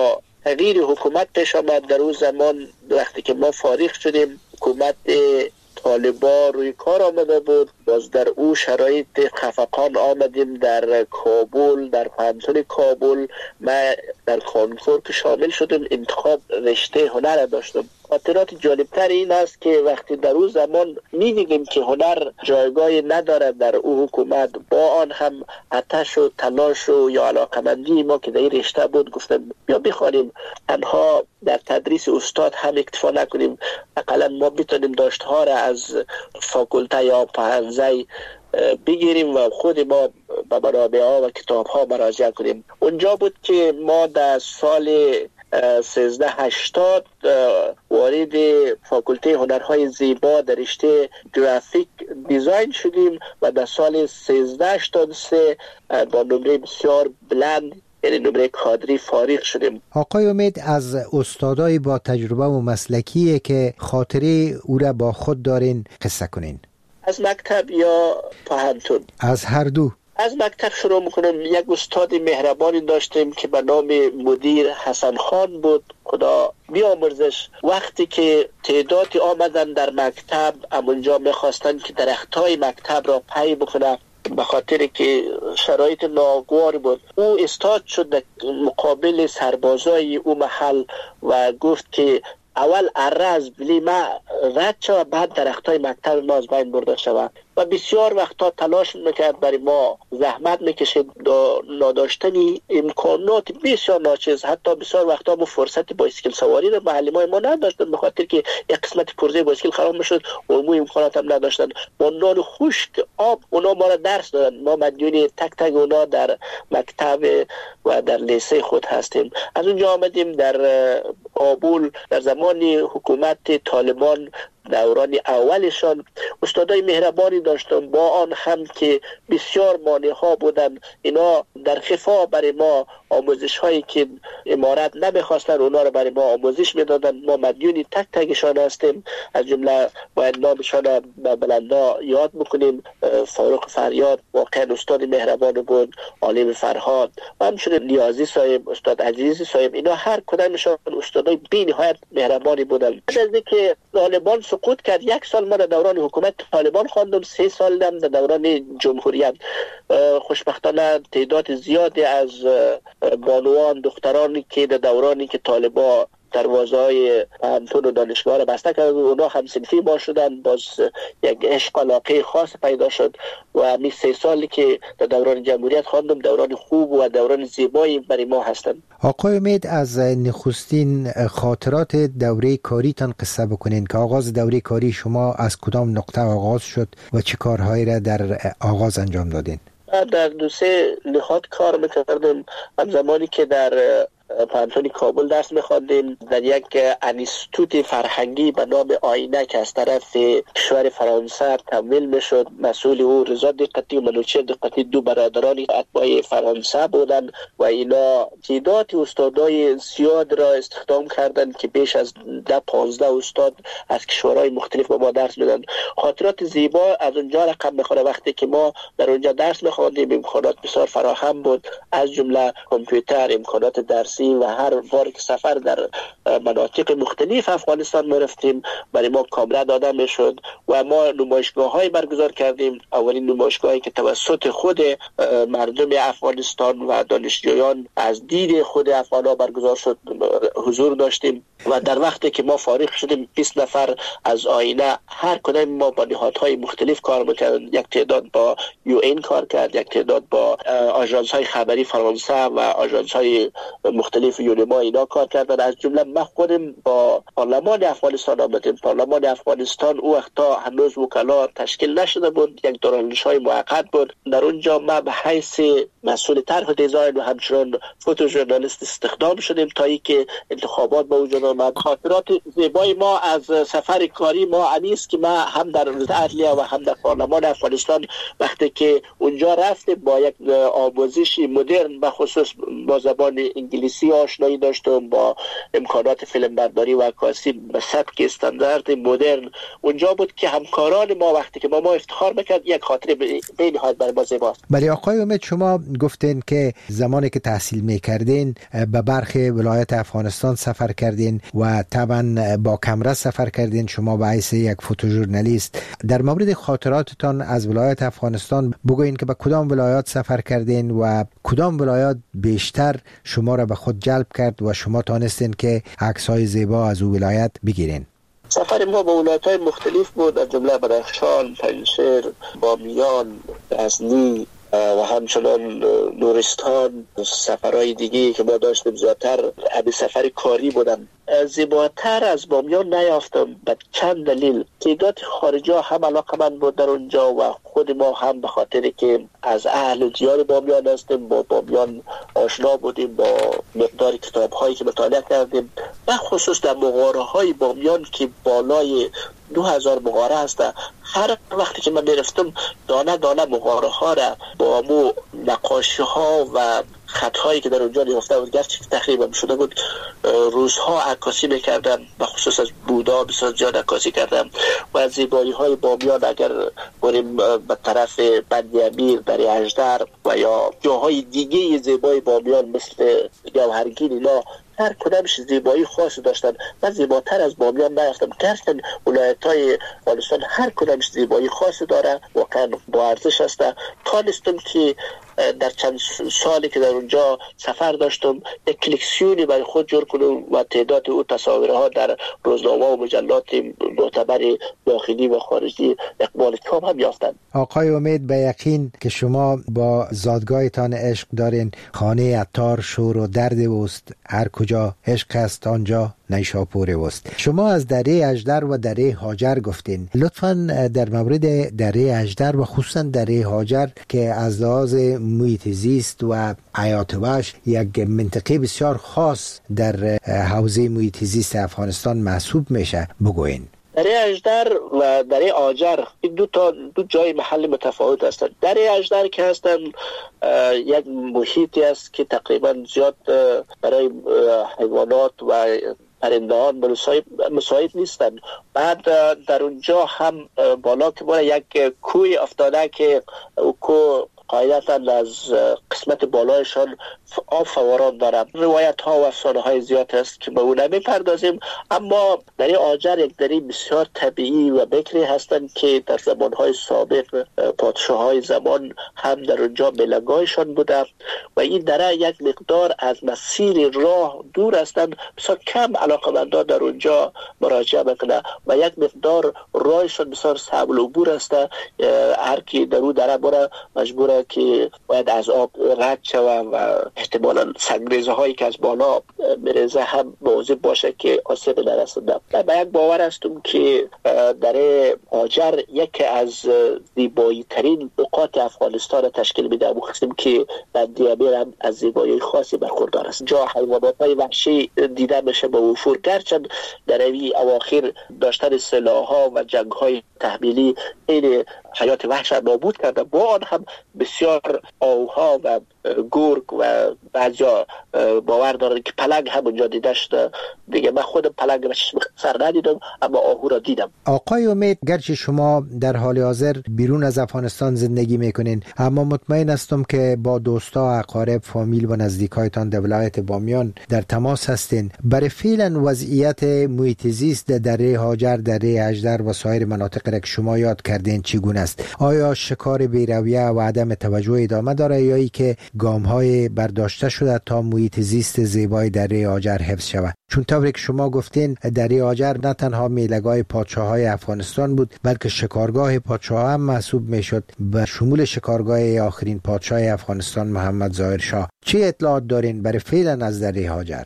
تغییر حکومت پیش آمد. در اون زمان وقتی که ما فارغ شدیم حکومت طالبان روی کار آمده بود. باز در او شرایط خفقان آمدیم در کابل، در پانتون کابل. ما در کنکور که شامل شدیم انتخاب رشته هنر داشتم. خاطرات جالبتر این است که وقتی در اون زمان می‌دیدیم که هنر جایگاهی نداره در او حکومت، با آن هم آتش و تلاش و یا علاقمندی ما که در این رشته بود گفتم بیا بخوانیم، تنها در تدریس استاد هم اکتفا نکنیم، حداقل ما بتونیم داشته‌ها را از فاکولته یا پهنزه بگیریم و خود ما به منابع‌ها و کتاب‌ها مراجعه کنیم. اونجا بود که ما در سال 1380 وارد فاکولته هنرهای زیبا در رشته گرافیک دیزاین شدیم و در سال 1383 با نمره بسیار بلند، یعنی نمره کادری، فارغ شدیم.
آقای امید از استادای با تجربه و مسلکیه که خاطره او را با خود دارین قصه کنین.
از مکتب یا پهنتون؟
از هر دو.
از مکتب شروع میکنم. یک استاد مهربانی داشتیم که به نام مدیر حسن خان بود، خدا بیامرزش. وقتی که تعدادی آمدن در مکتب، امونجا میخواستن که درختای مکتب را پی بکنه، به خاطر که شرایط ناگوار بود. او استاد شد در مقابل سربازای او محل و گفت که اول اره از بلی ما رد شد، بعد درختای مکتب ما از بین برده شود. و بسیار وقتا تلاش میکرد برای ما، زحمت میکشید. نداشتنی امکانات بسیار ناچیز، حتی بسیار وقتا ما فرصت بایسکل سواری رو معلمای ما نداشتن، به خاطر که یک قسمت پرزه بایسکل خراب میشد و ما امکانات هم نداشتن. با نان خشک آب اونا ما را درس دادن. ما مدیون تک تک اونا در مکتب و در لیسه خود هستیم. از اونجا آمدیم در کابل. در زمان حکومت طالبان دوران اولشان استادای مهربانی داشتم، با آن هم که بسیار مانع ها بودن. اینا در خفا برای ما آموزش هایی که امارت نمیخواستن اونا رو برای ما آموزش میدادن. ما مدیونی تک تکشان هستیم. از جمله باید نامشان به بلندا یاد بکنیم. فاروق فریاد واقعا استاد مهربان بود، عالم فرهاد و همچنین نیازی صاحب، استاد عزیزی صاحب. اینا هر کدامشان استادای بی نهایت مهربانی بودن. از اینکه طالبان سقوط کرد، یک سال ما در دوران حکومت طالبان خواندم، 3 سال در دوران جمهوریت. خوشبختانه تعداد زیادی از بانوان دخترانی که در دورانی که طالبان دروازه‌های پانتون و دانشگاه را بسته کرد، اونا هم صنفی ما شدن. باز یک عشق علاقه خاص پیدا شد و همین 3 سالی که در دوران جمهوریت خواندم دوران خوب و دوران زیبایی برای ما هستند.
آقای امید از نخستین خاطرات دوره کاریتان قصه بکنین که آغاز دوره کاری شما از کدام نقطه آغاز شد و چه کارهایی را در آغاز انجام دادین؟
در 2-3 نهاد کار میکردم. از زمانی که در پانتون کابل درس می‌خواندیم، در یک انستیتوت فرهنگی به نام آینه که از طرف کشور فرانسه تمویل میشد، مسئول او رضا دقتی و منوچهر دقتی، 2 برادران اتباع فرانسه بودند و اینا تعداد استادای زیاد را استخدام کردند که بیش از 10-15 استاد از کشورهای مختلف به ما درس میدن. خاطرات زیبا از اونجا رقم میخوره. وقتی که ما در اونجا درس می‌خواندیم امکانات بسیار فراهم بود، از جمله کامپیوتر، امکانات درسی و هر بار که سفر در مناطق مختلف افغانستان ما رفتیم برای ما کاملا داده میشد و ما نمایشگاه‌های برگزار کردیم. اولین نمایشگاهی که توسط خود مردم افغانستان و دانشجویان از دید خود افغان‌ها برگزار شد حضور داشتیم و در وقتی که ما فارغ شدیم 20 نفر از آینه هر کدام ما با نهادهای مختلف کار می‌کردیم. یک تعداد با UN کار کرد، یک تعداد با آژانس‌های خبری فرانسه و آژانس‌های مختلف یونما اینا کار کردن. از جمله من خودم با پارلمان افغانستان آمدیم. پارلمان افغانستان او وقتا هنوز وکلا تشکیل نشده بود، یک دورانش‌های موقت بود. در اونجا ما به حیث مسئول طرح دیزاین و همچنان فوتو ژورنالیست استخدام شدیم تا اینکه انتخابات به وجود آمد. خاطرات زیبای ما از سفر کاری ما انیست که ما هم در وزارت عدلیه و هم در پارلمان افغانستان وقتی که اونجا رفتیم با یک آموزش مدرن به خصوص با زبان انگلیسی انگلیسی آشنایی داشتم، با امکانات فیلم برداری و عکاسی به سبک استاندارد مدرن. اونجا بود که همکاران ما وقتی که با ما افتخار میکرد یک خاطره به نهایت برای ما زیباست.
بله آقای امید، شما گفتین که زمانی که تحصیل میکردین به برخی ولایت افغانستان سفر کردین و طبعا با کمره سفر کردین، شما به حیث یک فوتوژورنالیست. در مورد خاطراتتان از ولایت افغانستان بگوین که به کدام ولایات سفر کردین و کدام ولایات بیشتر شما را به خود جلب کرد و شما تانستین که عکس‌های زیبا از او ولایت بگیرین؟
سفر ما به ولایت‌های مختلف بود، از جمله بدخشان، پنجشیر، بامیان، غزنی و همچنان نورستان. سفرهای دیگه که ما داشتیم زیادتر همین سفر کاری بودن. زیباتر از بامیان نیافتم به چند دلیل. تعداد خارجا هم علاقه‌مند بود در اونجا و خود ما هم به خاطر که از اهل دیار بامیان هستیم، با بامیان آشنا بودیم، با مقدار کتاب‌هایی که مطالعه کردیم و خصوص در مغاره‌های بامیان که بالای 2000 مغاره هست. هر وقتی که من میرفتم دانه دانه مغاره ها را با مو نقاشی ها و خط هایی که در اونجا نهفته بود، گرچه تقریبا شده بود، روزها عکاسی میکردم و خصوص از بودا بسیار زیاد عکاسی کردم و از زیبایی های بامیان اگر بریم به طرف بند امیر، دره اژدر و یا جاهای دیگه زیبای بامیان مثل گوهرگین، اینا هر کدامش زیبایی خاصی داشتن. من زیباتر از بامیان نیافتم، گرچه ولایت‌های افغانستان هر کدامش زیبایی خاصی داره، واقعا با ارزش هست. تانستم که در چند سالی که در اونجا سفر داشتم یک کلکسیونی برای خود جور کنم و تعداد او تصاویرها در روزنامه و مجلات معتبر داخلی و خارجی اقبال تام هم یافتند.
آقای امید، به یقین که شما با زادگاهتان عشق دارین. خانه عطار شور و درد اوست، هر کجا عشق است آنجا نیشاپور اوست. شما از دره اژدر و دره هاجر گفتین. لطفاً در مورد دره اژدر و خصوصاً دره هاجر که از لحاظ محیط زیست و حیات وحش یک منطقه بسیار خاص در حوزه محیط زیست افغانستان محسوب میشه بگوین.
دره اژدر و دره هاجر این دو جای محل متفاوت هستند. دره اژدر که هستن یک محیطی است که تقریبا زیاد برای حیوانات و پرندهان مساعد نیستند. بعد در اونجا هم بالا که بالا یک کوه افتاده که کوه قاعدتا از قسمت بالایشان آب فوران دارم. روایت ها و افسانه های زیاد است که به اون نمی‌پردازیم، اما دره هاجر یک دره بسیار طبیعی و بکری هستند که در زمانهای سابق پادشاه های زمان هم در اونجا ملگایشان بوده و این دره یک مقدار از مسیر راه دور هستند، بسیار کم علاقه‌مندان در اونجا مراجعه میکنه و یک مقدار راهشان بسیار سهل العبور است. هر کی در اون دره بره مجبوره که باید از آب رد شوه و احتمالاً سنگریزه هایی که از بالا میریزه هم موضوع باشه که آسیب نرسونده. من به یک باور هستم که دره هاجر یکی از زیبایی ترین نقاط افغانستان تشکیل میده، مخصوصا که بند امیر هم از زیبایی خاصی برخوردار است. جا حیوانات های وحشی دیده میشه با وفور، گرچند در این اواخر داشتن سلاح‌ها و جنگ‌های تحمیلی این حیات وحش را نابود کرده، با آن هم بسیار آوها و گرگ و بعضیا باور دارن که پلنگ هم اونجا دیده شده. دیگه من خودم پلنگ به چشم سر ندیدم اما آهو را دیدم.
آقای امید، گرچه شما در حال حاضر بیرون از افغانستان زندگی میکنین، اما مطمئن هستم که با دوستا، اقارب، فامیل و نزدیکایتان در ولایت بامیان در تماس هستین. برای فعلا وضعیت محیط زیست در دره هاجر، دره اژدر و سایر مناطق را که شما یاد کردین چگونه است؟ آیا شکار بی‌رویه و عدم توجه ادامه داره یا ای که گام‌های برداشته شده تا محیط زیست زیبای دره هاجر حفظ شود؟ چون طوری که شما گفتین دره هاجر نه تنها میله‌گاه پادشاه‌های افغانستان بود بلکه شکارگاه پادشاه هم محسوب میشد، به شمول شکارگاه آخرین پادشاه افغانستان محمد ظاهر شاه. چه اطلاعات دارین برای فعلا از دره هاجر؟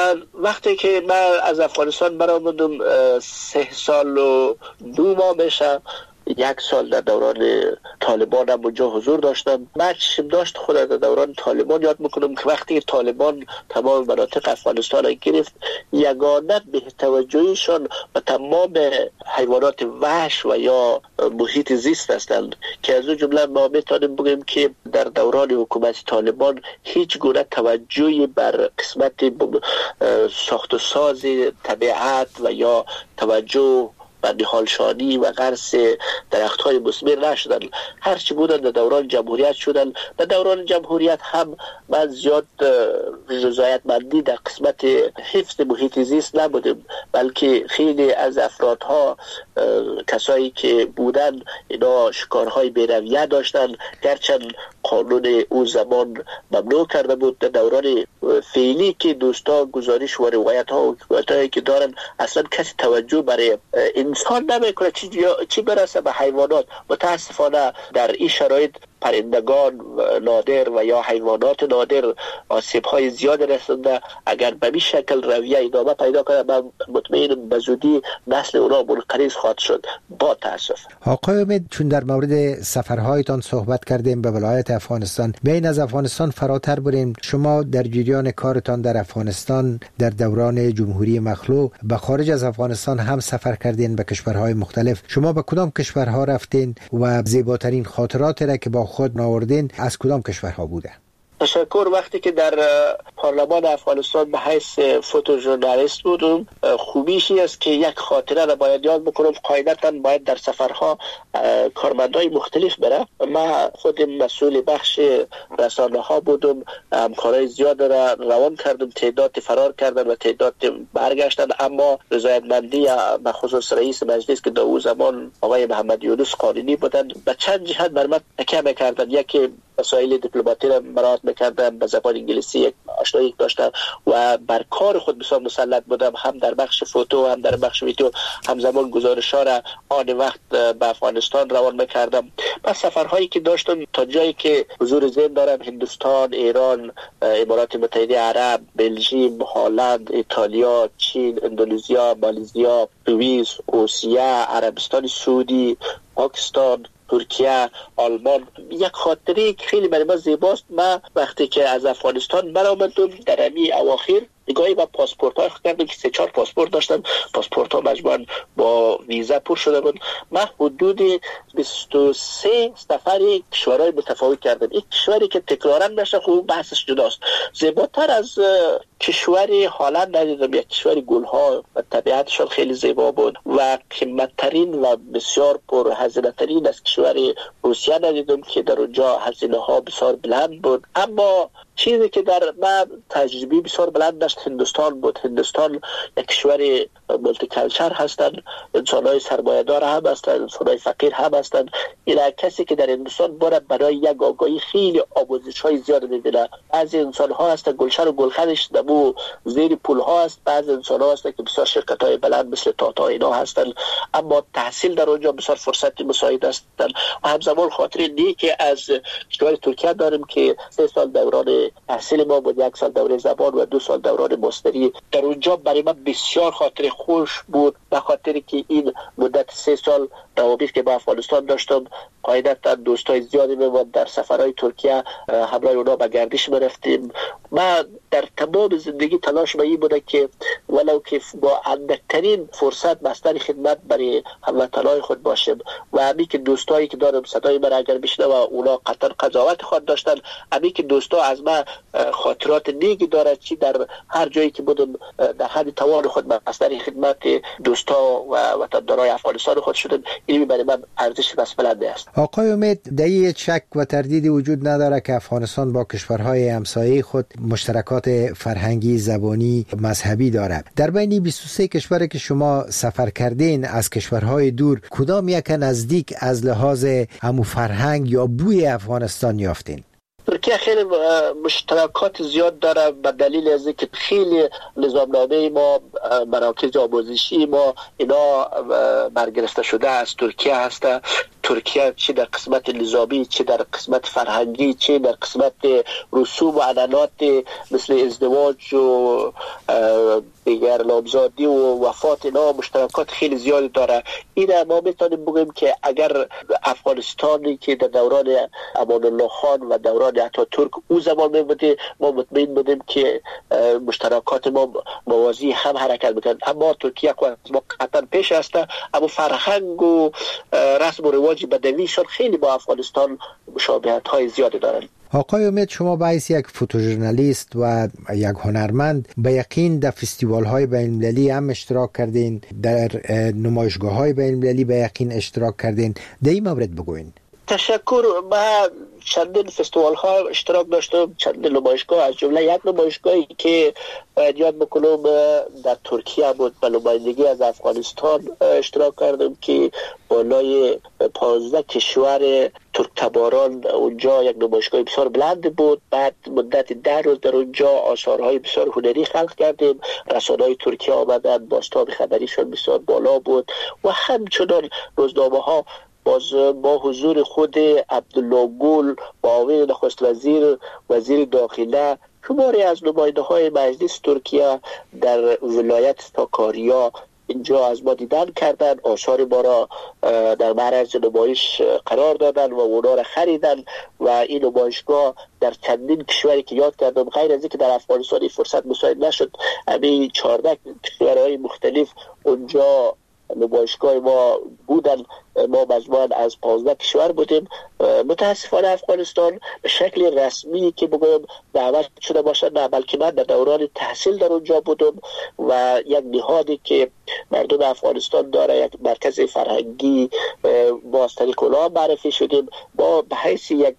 وقتی که من از افغانستان برآمدم 3 سال و 2 ماه میشه، یک سال در دوران طالبان هم اونجا حضور داشتم. من چشم داشت خود در دوران طالبان یاد میکنم که وقتی طالبان تمام مناطق افغانستان را گرفت، یگانه به توجهشان و تمام حیوانات وحش و یا محیط زیست هستند که از اون جمله ما میتونیم بگیم که در دوران حکومت طالبان هیچ گونه توجهی بر قسمت ساخت و ساز طبیعت و یا توجه و نهالشانی و غرس درخت‌های مثمر نشدن. هرچی بودن در دوران جمهوریت شدن. در دوران جمهوریت هم من زیاد رضایتمندی در قسمت حفظ محیط زیست نبودیم، بلکه خیلی از افرادها کسایی که بودن اینا شکارهای بی‌رویه داشتن، گرچند قانون اون زمان ممنوع کرده بود. در دوران فعلی که دوستا گزارش و روایت ها و حکایت‌هایی که دارن، اصلا کسی توجه برای انسان نمیکنه چی برسه به حیوانات. متاسفانه در این شرایط پرندگان نادر و یا حیوانات نادر آسیب‌های زیاد رسونده. اگر به این شکل رویه ادامه پیدا کنه، من مطمئنم به زودی نسل اونا منقرض خواهد شد. با تاسف.
آقای امید، چون در مورد سفرهایتان صحبت کردیم به ولایت افغانستان، بین از افغانستان فراتر بریم. شما در جریان کارتان در افغانستان در دوران جمهوری مخلوع به خارج از افغانستان هم سفر کردین به کشورهای مختلف. شما به کدام کشورها رفتین و زیباترین خاطرات را که با خود ناوردین از کدام کشورها بوده؟
تشکر. وقتی که در پارلمان افغانستان به حیث فوتوژورنالیست بودم، خوبیش است که یک خاطره را باید یاد بکنم. قاعدتاً باید در سفرها کارمندای مختلف بره. من خودم مسئول بخش رسانه ها بودم، همکارای زیاد را روان کردم. تعداد فرار کردن و تعداد برگشتن، اما رضایتمندی به خصوص رئیس مجلس که در اون زمان آقای محمد یونس قانونی بودن به چند جهت بر من تکیه می‌کردن. یکی مسائل دیپلماتی را مراعات میکردم، به زبان انگلیسی یک آشنایی داشتم و بر کار خود بسیار مسلط بودم، هم در بخش فوتو هم در بخش ویدیو. همزمان گزارش‌ها را آن وقت به افغانستان روان میکردم. و سفرهایی که داشتم تا جایی که حضور ذهن دارم، هندوستان، ایران، امارات متحده عرب، بلژیم، هلند، ایتالیا، چین، اندونزیا، مالزیا، سوئیس، روسیه، عربستان سعودی، پاکستان، ترکیه، آلمان. یک خاطره که خیلی برای من زیباست، من وقتی که از افغانستان برآمدم در امی اواخر نگاهی به پاسپورت ها کردم که 3-4 پاسپورت داشتم. پاسپورت ها مجموعاً با ویزا پر شده بود. من حدود 23 سفر کشورهای متفاوت کردم. یک کشوری که تکرارا میشه خوب بحثش جداست. زیباتر از کشوری هلند ندیدم. یک کشوری گلها و طبیعتشان خیلی زیبا بود و قیمتترین و بسیار پر هزینه ترین از کشوری روسیه ندیدم که در اونجا هزینه ها بسیار بلند بود. اما چیزی که در من تجربه بسیار بلند داشت هندوستان بود. هندوستان یک کشور مولتی کلچر هستند، انسان‌های سرمایه‌دار هم هستند، انسان‌های فقیر هم هستند. اینا کسی که در هندوستان بره برای یک آگاهی خیلی آموزش‌های زیاد می‌بینه. بعضی انسان‌ها هستند گلشن و گلخنش دمو زیر پول‌ها است، بعضی انسان‌ها هستند که بسیار شرکت‌های بلند مثل تاتا اینا هستند، اما تحصیل در اونجا بسیار فرصت مساعد هستند. و همزمان خاطر نیکی از کشور ترکیه داریم که 3 سال دوران تحصیل ما بود، 1 سال دوره زبان و 2 سال دوران ماستری. در اونجا برای من بسیار خاطر خوش بود، به خاطر که این مدت 3 سال روابط که با افغانستان داشتم، قاعدتا دوستای زیادی بود. در سفرهای ترکیه همراه اونا به گردش می‌رفتیم. من در تمام زندگی تلاش این بوده که ولو که با اندکترین فرصت بستر خدمت برای هموطنان خود باشم و همین که دوستایی که دارم صدای من اگر بشنوه و اونا قطعا قضاوت خود داشتن، همین که دوستا از من خاطرات نیکی دارد، چی در هر جایی که بودم در حد توان خود بستر خدمت دوستا و وطندارای افغانستان خود شدم. این برای من ارزش بس بلنده است.
آقای امید، در این شک و تردیدی وجود نداره که افغانستان با کشورهای همسایه خود مشترکات فرهنگی، زبانی، مذهبی دارد. در بین 23 کشوری که شما سفر کردین از کشورهای دور، کدام یک نزدیک از لحاظ همو فرهنگ یا بوی افغانستان یافتین؟
ترکیه خیلی مشترکات زیاد داره به دلیل از اینکه خیلی نظامنامه ما، مراکز آموزشی ما اینا برگرفته شده از ترکیه هسته. ترکیه، چه در قسمت نظامی، چه در قسمت فرهنگی، چه در قسمت رسوم و عنعنات مثل ازدواج و دیگر نامزادی و وفات، اینا مشترکات خیلی زیادی داره. این ما میتونیم بگیم که اگر افغانستانی که در دوران امان الله خان و دوران اتاتورک او زمان میبوده، ما مطمئن بودیم که مشترکات ما موازی هم حرکت میکنن. اما ترکیه که از ما قطعا پیش است، اما فرهنگ و رسم و رواج بدویشان خیلی با افغانستان مشابهت های زیادی دارند.
آقای امید، شما به حیث یک فوتوژورنالیست و یک هنرمند به یقین در فستیوال های بین المللی هم اشتراک کردین، در نمایشگاه های بین المللی به یقین اشتراک کردین. در این مورد بگوین.
تشکر. من چندین فستیوال ها اشتراک داشتم، چندین نمایشگاه، از جمله یک نمایشگاهی که یاد بکنم در ترکیه بود، به نمایندگی از افغانستان اشتراک کردم که بالای 15 کشور ترک تباران اونجا یک نمایشگاه بسیار بلند بود. بعد مدت 10 روز در اونجا آثارهای بسیار هنری خلق کردیم. رسانه‌های ترکیه آمدن، بازتاب خبریشون بسیار بالا بود و همچنان روزنامه ها باز با حضور خود عبدالله گل، معاون نخست وزیر، وزیر داخله، شماری از نماینده های مجلس ترکیه در ولایت ساکاریا اینجا از ما دیدن کردن، آثار ما را در معرض نمایش قرار دادن و اونا را خریدن و این نمایشگاه در چندین کشوری که یاد کردم، غیر از اینکه در افغانستان فرصت مساعد نشد، همین 14 کشورهای مختلف اونجا نمایشگاه ما بودن. ما مجموعاً از 15 کشور بودیم. متاسفانه افغانستان به شکل رسمی که بگویم دعوت شده باشد نه، بلکه من در دوران تحصیل در اونجا بودم و یک نهادی که مردم افغانستان داره، یک مرکز فرهنگی، با از طریق اونها معرفی شدیم. ما به حیث یک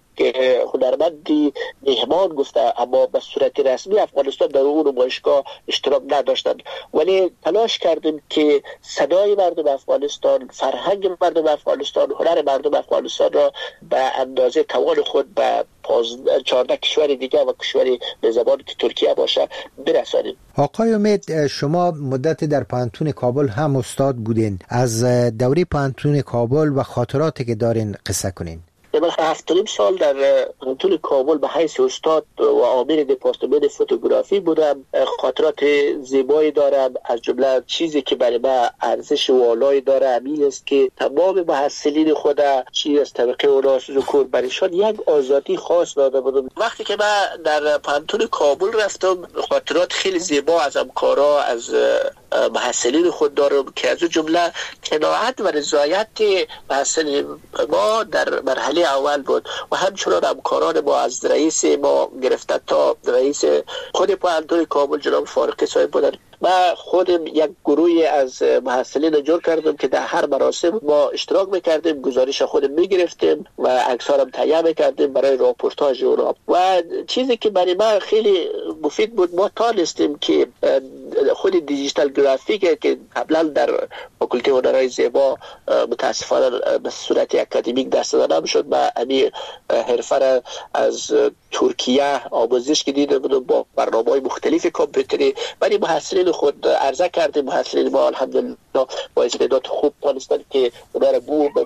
هنرمندی مهمان گفته، اما به صورت رسمی افغانستان در اون نمایشگاه اشتراک نداشتند، ولی تلاش کردیم که صدای مردم افغانستان، فرهنگ مردم افغانستان، هنر مردم افغانستان را به اندازه توان خود به 14 کشور دیگه و کشوری به زبان که ترکیه باشه برسانیم.
آقای امید، شما مدت در پانتون کابل هم استاد بودین. از دوره پانتون کابل و خاطراتی که دارین قصه کنین.
من 7.5 سال در پانتون کابل به حیث استاد و عامل دپارتمان فوتوگرافی بودم. خاطرات زیبایی دارم. از جمله چیزی که برای من ارزش والایی داره همین است که تمام محصلین خود چیز از طبقه اوراس ذکور برایشان یک آزادی خاص داده بودم. وقتی که من در پانتون کابل رفتم، خاطرات خیلی زیبا از همکارا، از محصلین خود دارم که از جمله قناعت و رضایت محصلین ما در مرحله اول بود و همچنان همکاران ما از رئیس ما گرفته تا رئیس خود پانتون کابل جناب فارقی صاحب بودن. من خودم یک گروهی از محصلین جور کردم که در هر مراسم ما اشتراک میکردیم، گزارش خودم میگرفتیم و عکسارم تهیه میکردیم برای راپورتاژ اونا. و چیزی که برای من خیلی مفید بود، ما تانستیم که خود دیجیتال گرافیک که قبلا در فاکولته هنرهای زیبا متاسفانه به صورت اکادمیک دست داده نمیشد، و همین حرفه را از ترکیه آموزش که دیده بودم با برنامه‌های مختلف کامپیوتری، ولی محصلین خود عرضه کردیم. محصلین ما الحمدلله با استعداد خوب توانستن که اونا را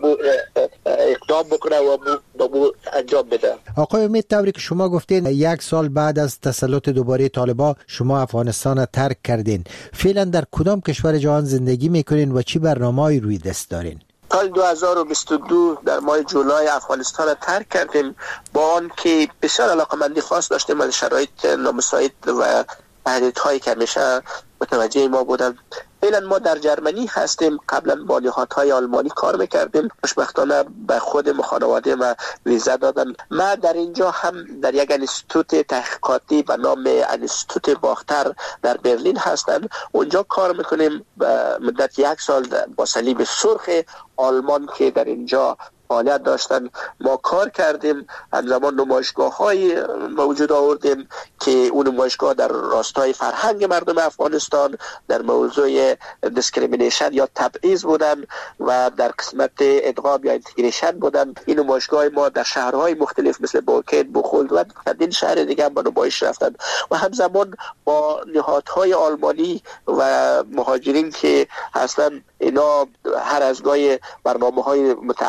اقدام بکنه و بو انجام بده.
آقای امید، طوری که شما گفتین 1 سال بعد از تسلط دوباره طالبان شما افغانستان را ترک کردین. فعلا در کدام کشور جهان زندگی میکنین و چی برنامه‌ای روی دست دارین؟
سال 2022 در ماه جولای افغانستان را ترک کردیم، با آن که بسیار علاقمندی خاص داشتیم از شرایط نامساعد و تهدیدهایی که همیشه متوجه ما بودن. فعلا ما در جرمنی هستیم. قبلا با نهادهای آلمانی کار میکردیم. خوشبختانه به خود خانواده ما ویزا دادن. ما در اینجا هم در یک انستیتوت تحقیقاتی به نام انستیتوت باختر در برلین هستن. اونجا کار میکنیم به مدت 1 سال با صلیب سرخ آلمان که در اینجا فعالیت داشتن ما کار کردیم. همزمان نمایشگاه‌های موجود آوردیم که اون نمایشگاه در راستای فرهنگ مردم افغانستان در موضوع دیسکریمینیشن یا تبعیض بودن و در قسمت ادغام یا اینتگریشن بودن. این نمایشگاه ما در شهرهای مختلف مثل بوکیت، بخولد و چندین شهر دیگه هم با نمایش رفتن و همزمان با نهادهای آلمانی و مهاجرین که هستن اینا هر از گاهی برنامه‌های متعدد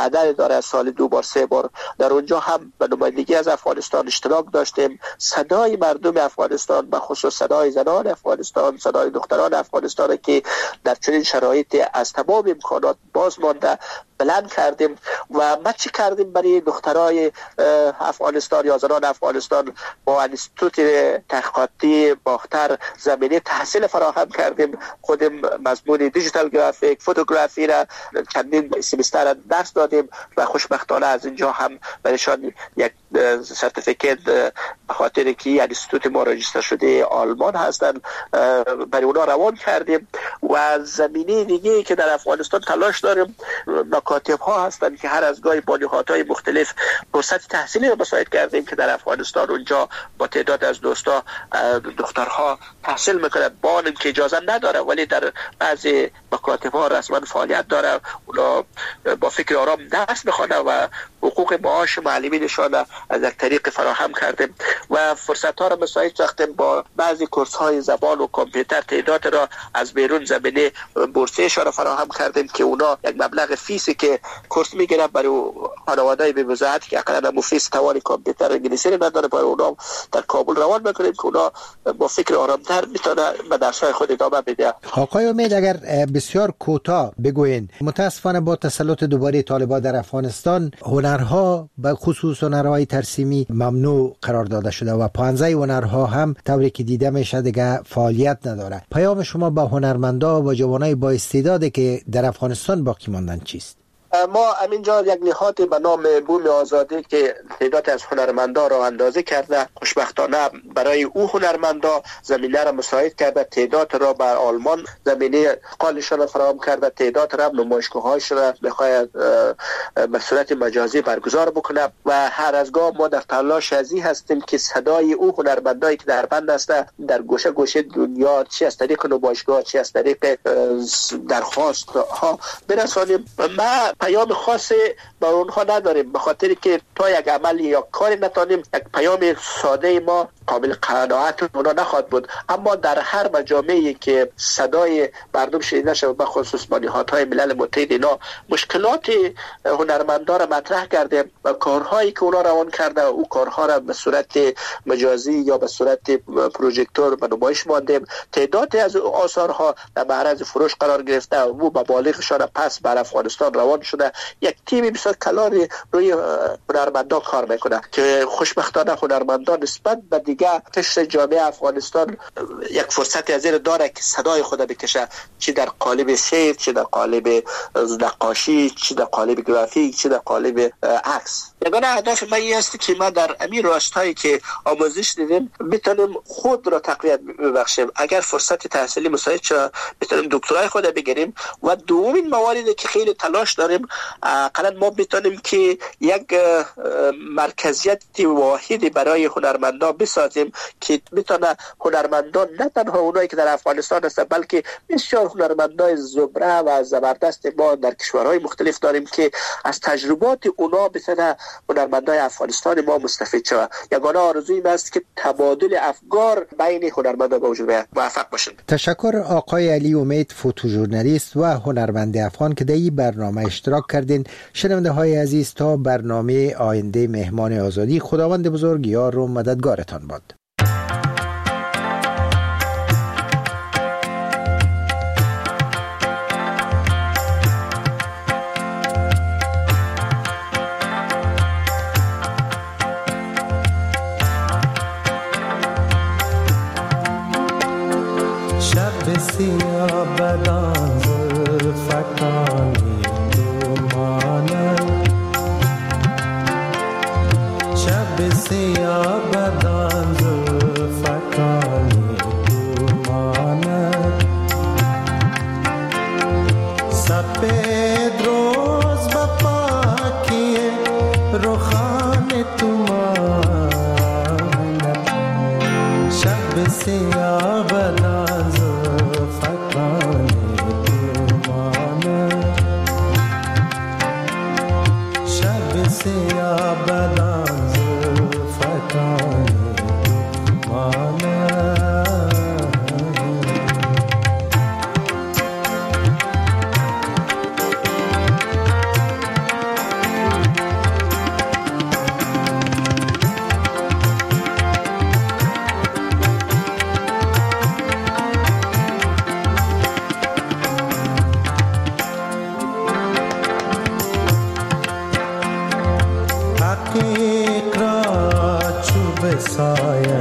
داره، سال 2 بار 3 بار در اونجا هم به نمایندگی از افغانستان اشتراک داشتیم. صدای مردم افغانستان، به خصوص صدای زنان افغانستان، صدای دختران افغانستان که در چنین شرایط از تمام امکانات باز مانده بلند کردیم. و ما چی کردیم برای دخترای افغانستان یا زنان افغانستان؟ با انستیتوت تحقیقاتی باختر زمینه تحصیل فراهم کردیم. خودم مضمون دیجیتال گرافیک، فوتوگرافی را چندین سمستر درس دادیم و خوشبختانه از اینجا هم برایشان یک سرتیفیکیت به خاطر که انستیتوت ما راجستر شده آلمان هستن برای اونا روان کردیم. و زمینه دیگه که در افغانستان تلاش داریم، مکاتب ها هستن که هر از گاهی با نهادهای مختلف فرصت تحصیلی رو مساعد کردیم که در افغانستان اونجا با تعداد از دوستا دخترها تحصیل میکنن با اینکه اجازه نداره، ولی در بعضی مکاتب ها رسما فعالیت داره. اونا با فکر آرام درس میخوانه و حقوق معاش معلمینشان از یک طریق فراهم کردیم و فرصت ها را مساعد ساختیم. با بعضی کورس های زبان و کامپیوتر تعداد را از بیرون زمینه بورسیه‌شان را فراهم کردیم که اونا یک مبلغ فیسی که کورس میگیرن برای خانواده‌ای به وضاحت که اقلا مفیس توان کامپیوتر انگلیسی نداره، برای اونا در کابل روان میکنیم که اونا با فکر آرامتر میتونه به درس‌های خود ادامه بده.
آقای امید، اگر بسیار کوتاه بگوین، متاسفانه با تسلط دوباره طالبان در افغانستان هنرها به خصوص هنرهای ترسیمی ممنوع قرار داده شده و پانزه هنرها هم طوری که دیده میشه دیگه فعالیت نداره. پیام شما با هنرمندا و جوانای با استعدادی که در افغانستان باقی ماندن چیست؟
ما همینجا یک نهاد به نام بوم آزادی که تعداد از هنرمندا را اندازه کرده، خوشبختانه برای او هنرمندا زمینه را مساعد کرده، تعداد را بر آلمان زمینه قالشان را فراهم کرده، تعداد را نمایشگاه‌هاش را بخواهد به صورت مجازی برگزار بکنه و هر از گاه ما در تلاش ازی هستیم که صدای او هنرمندایی که در بند هسته در گوشه گوشه دنیا، چی از طریق نمایشگاه، چی از طریق درخواست ها برسانیم. ما پیام خاصی با اونها نداریم، به خاطر که تا یک عمل یا کاری نتانیم یک پیام ساده ما قابل قناعت اونا نخواهد بود. اما در هر مجامعی که صدای مردم شنیده شود، به خصوص با نهادهای ملل متحد، اینا مشکلات هنرمندان را مطرح کردیم و کارهایی که اونا روان کرده او کارها را به صورت مجازی یا به صورت پروژکتور به نمایش ماندیم. تعدادی از آثارها در معرض فروش قرار گرفته و مبالغشان پس بر افغانستان روان شده. یک تیم بسیار کلان روی هنرمندان کار میکنه که خوشبختانه هنرمندان نسبت به دیگه قشر جامعه افغانستان یک فرصت از این داره که صدای خود بکشه، چی در قالب شعر، چی در قالب نقاشی، چی در قالب گرافیک، چی در قالب عکس. یگانه هدف من این است که ما در امیر راستایی که آموزش دیدیم بتونیم خود را تقویت ببخشیم. اگر فرصت تحصیلی مساعد شد بتونیم دکترای خود بگیریم و دومین مواردی که خیلی تلاش داریم اقلا ما بتونیم که یک مرکزیت واحدی برای هنرمندان بسازیم که بتونه هنرمندان نه تنها اونایی که در افغانستان هستن بلکه بسیار هنرمندای زبره و زبردست ما در کشورهای مختلف داریم که از تجربات اونا بتونه هنرمندای افغانستان ما مستفید شود. یگانه آرزوی این است که تبادل افکار بین هنرمندان به وجود بیاد. موفق باشید.
تشکر آقای علی امید، فوتوژورنالیست و هنرمند افغان که در این برنامه اشتراک کردین. شنونده های عزیز، تا برنامه آینده مهمان آزادی، خداوند بزرگ یار و مددگارتان باد.
شب سیاه بدان زلفکانی دومانه، شب سیاه بدان زلفکانی دومانه، سپید روز با پاکی رخان تومانه، شب سیاه بدان سایه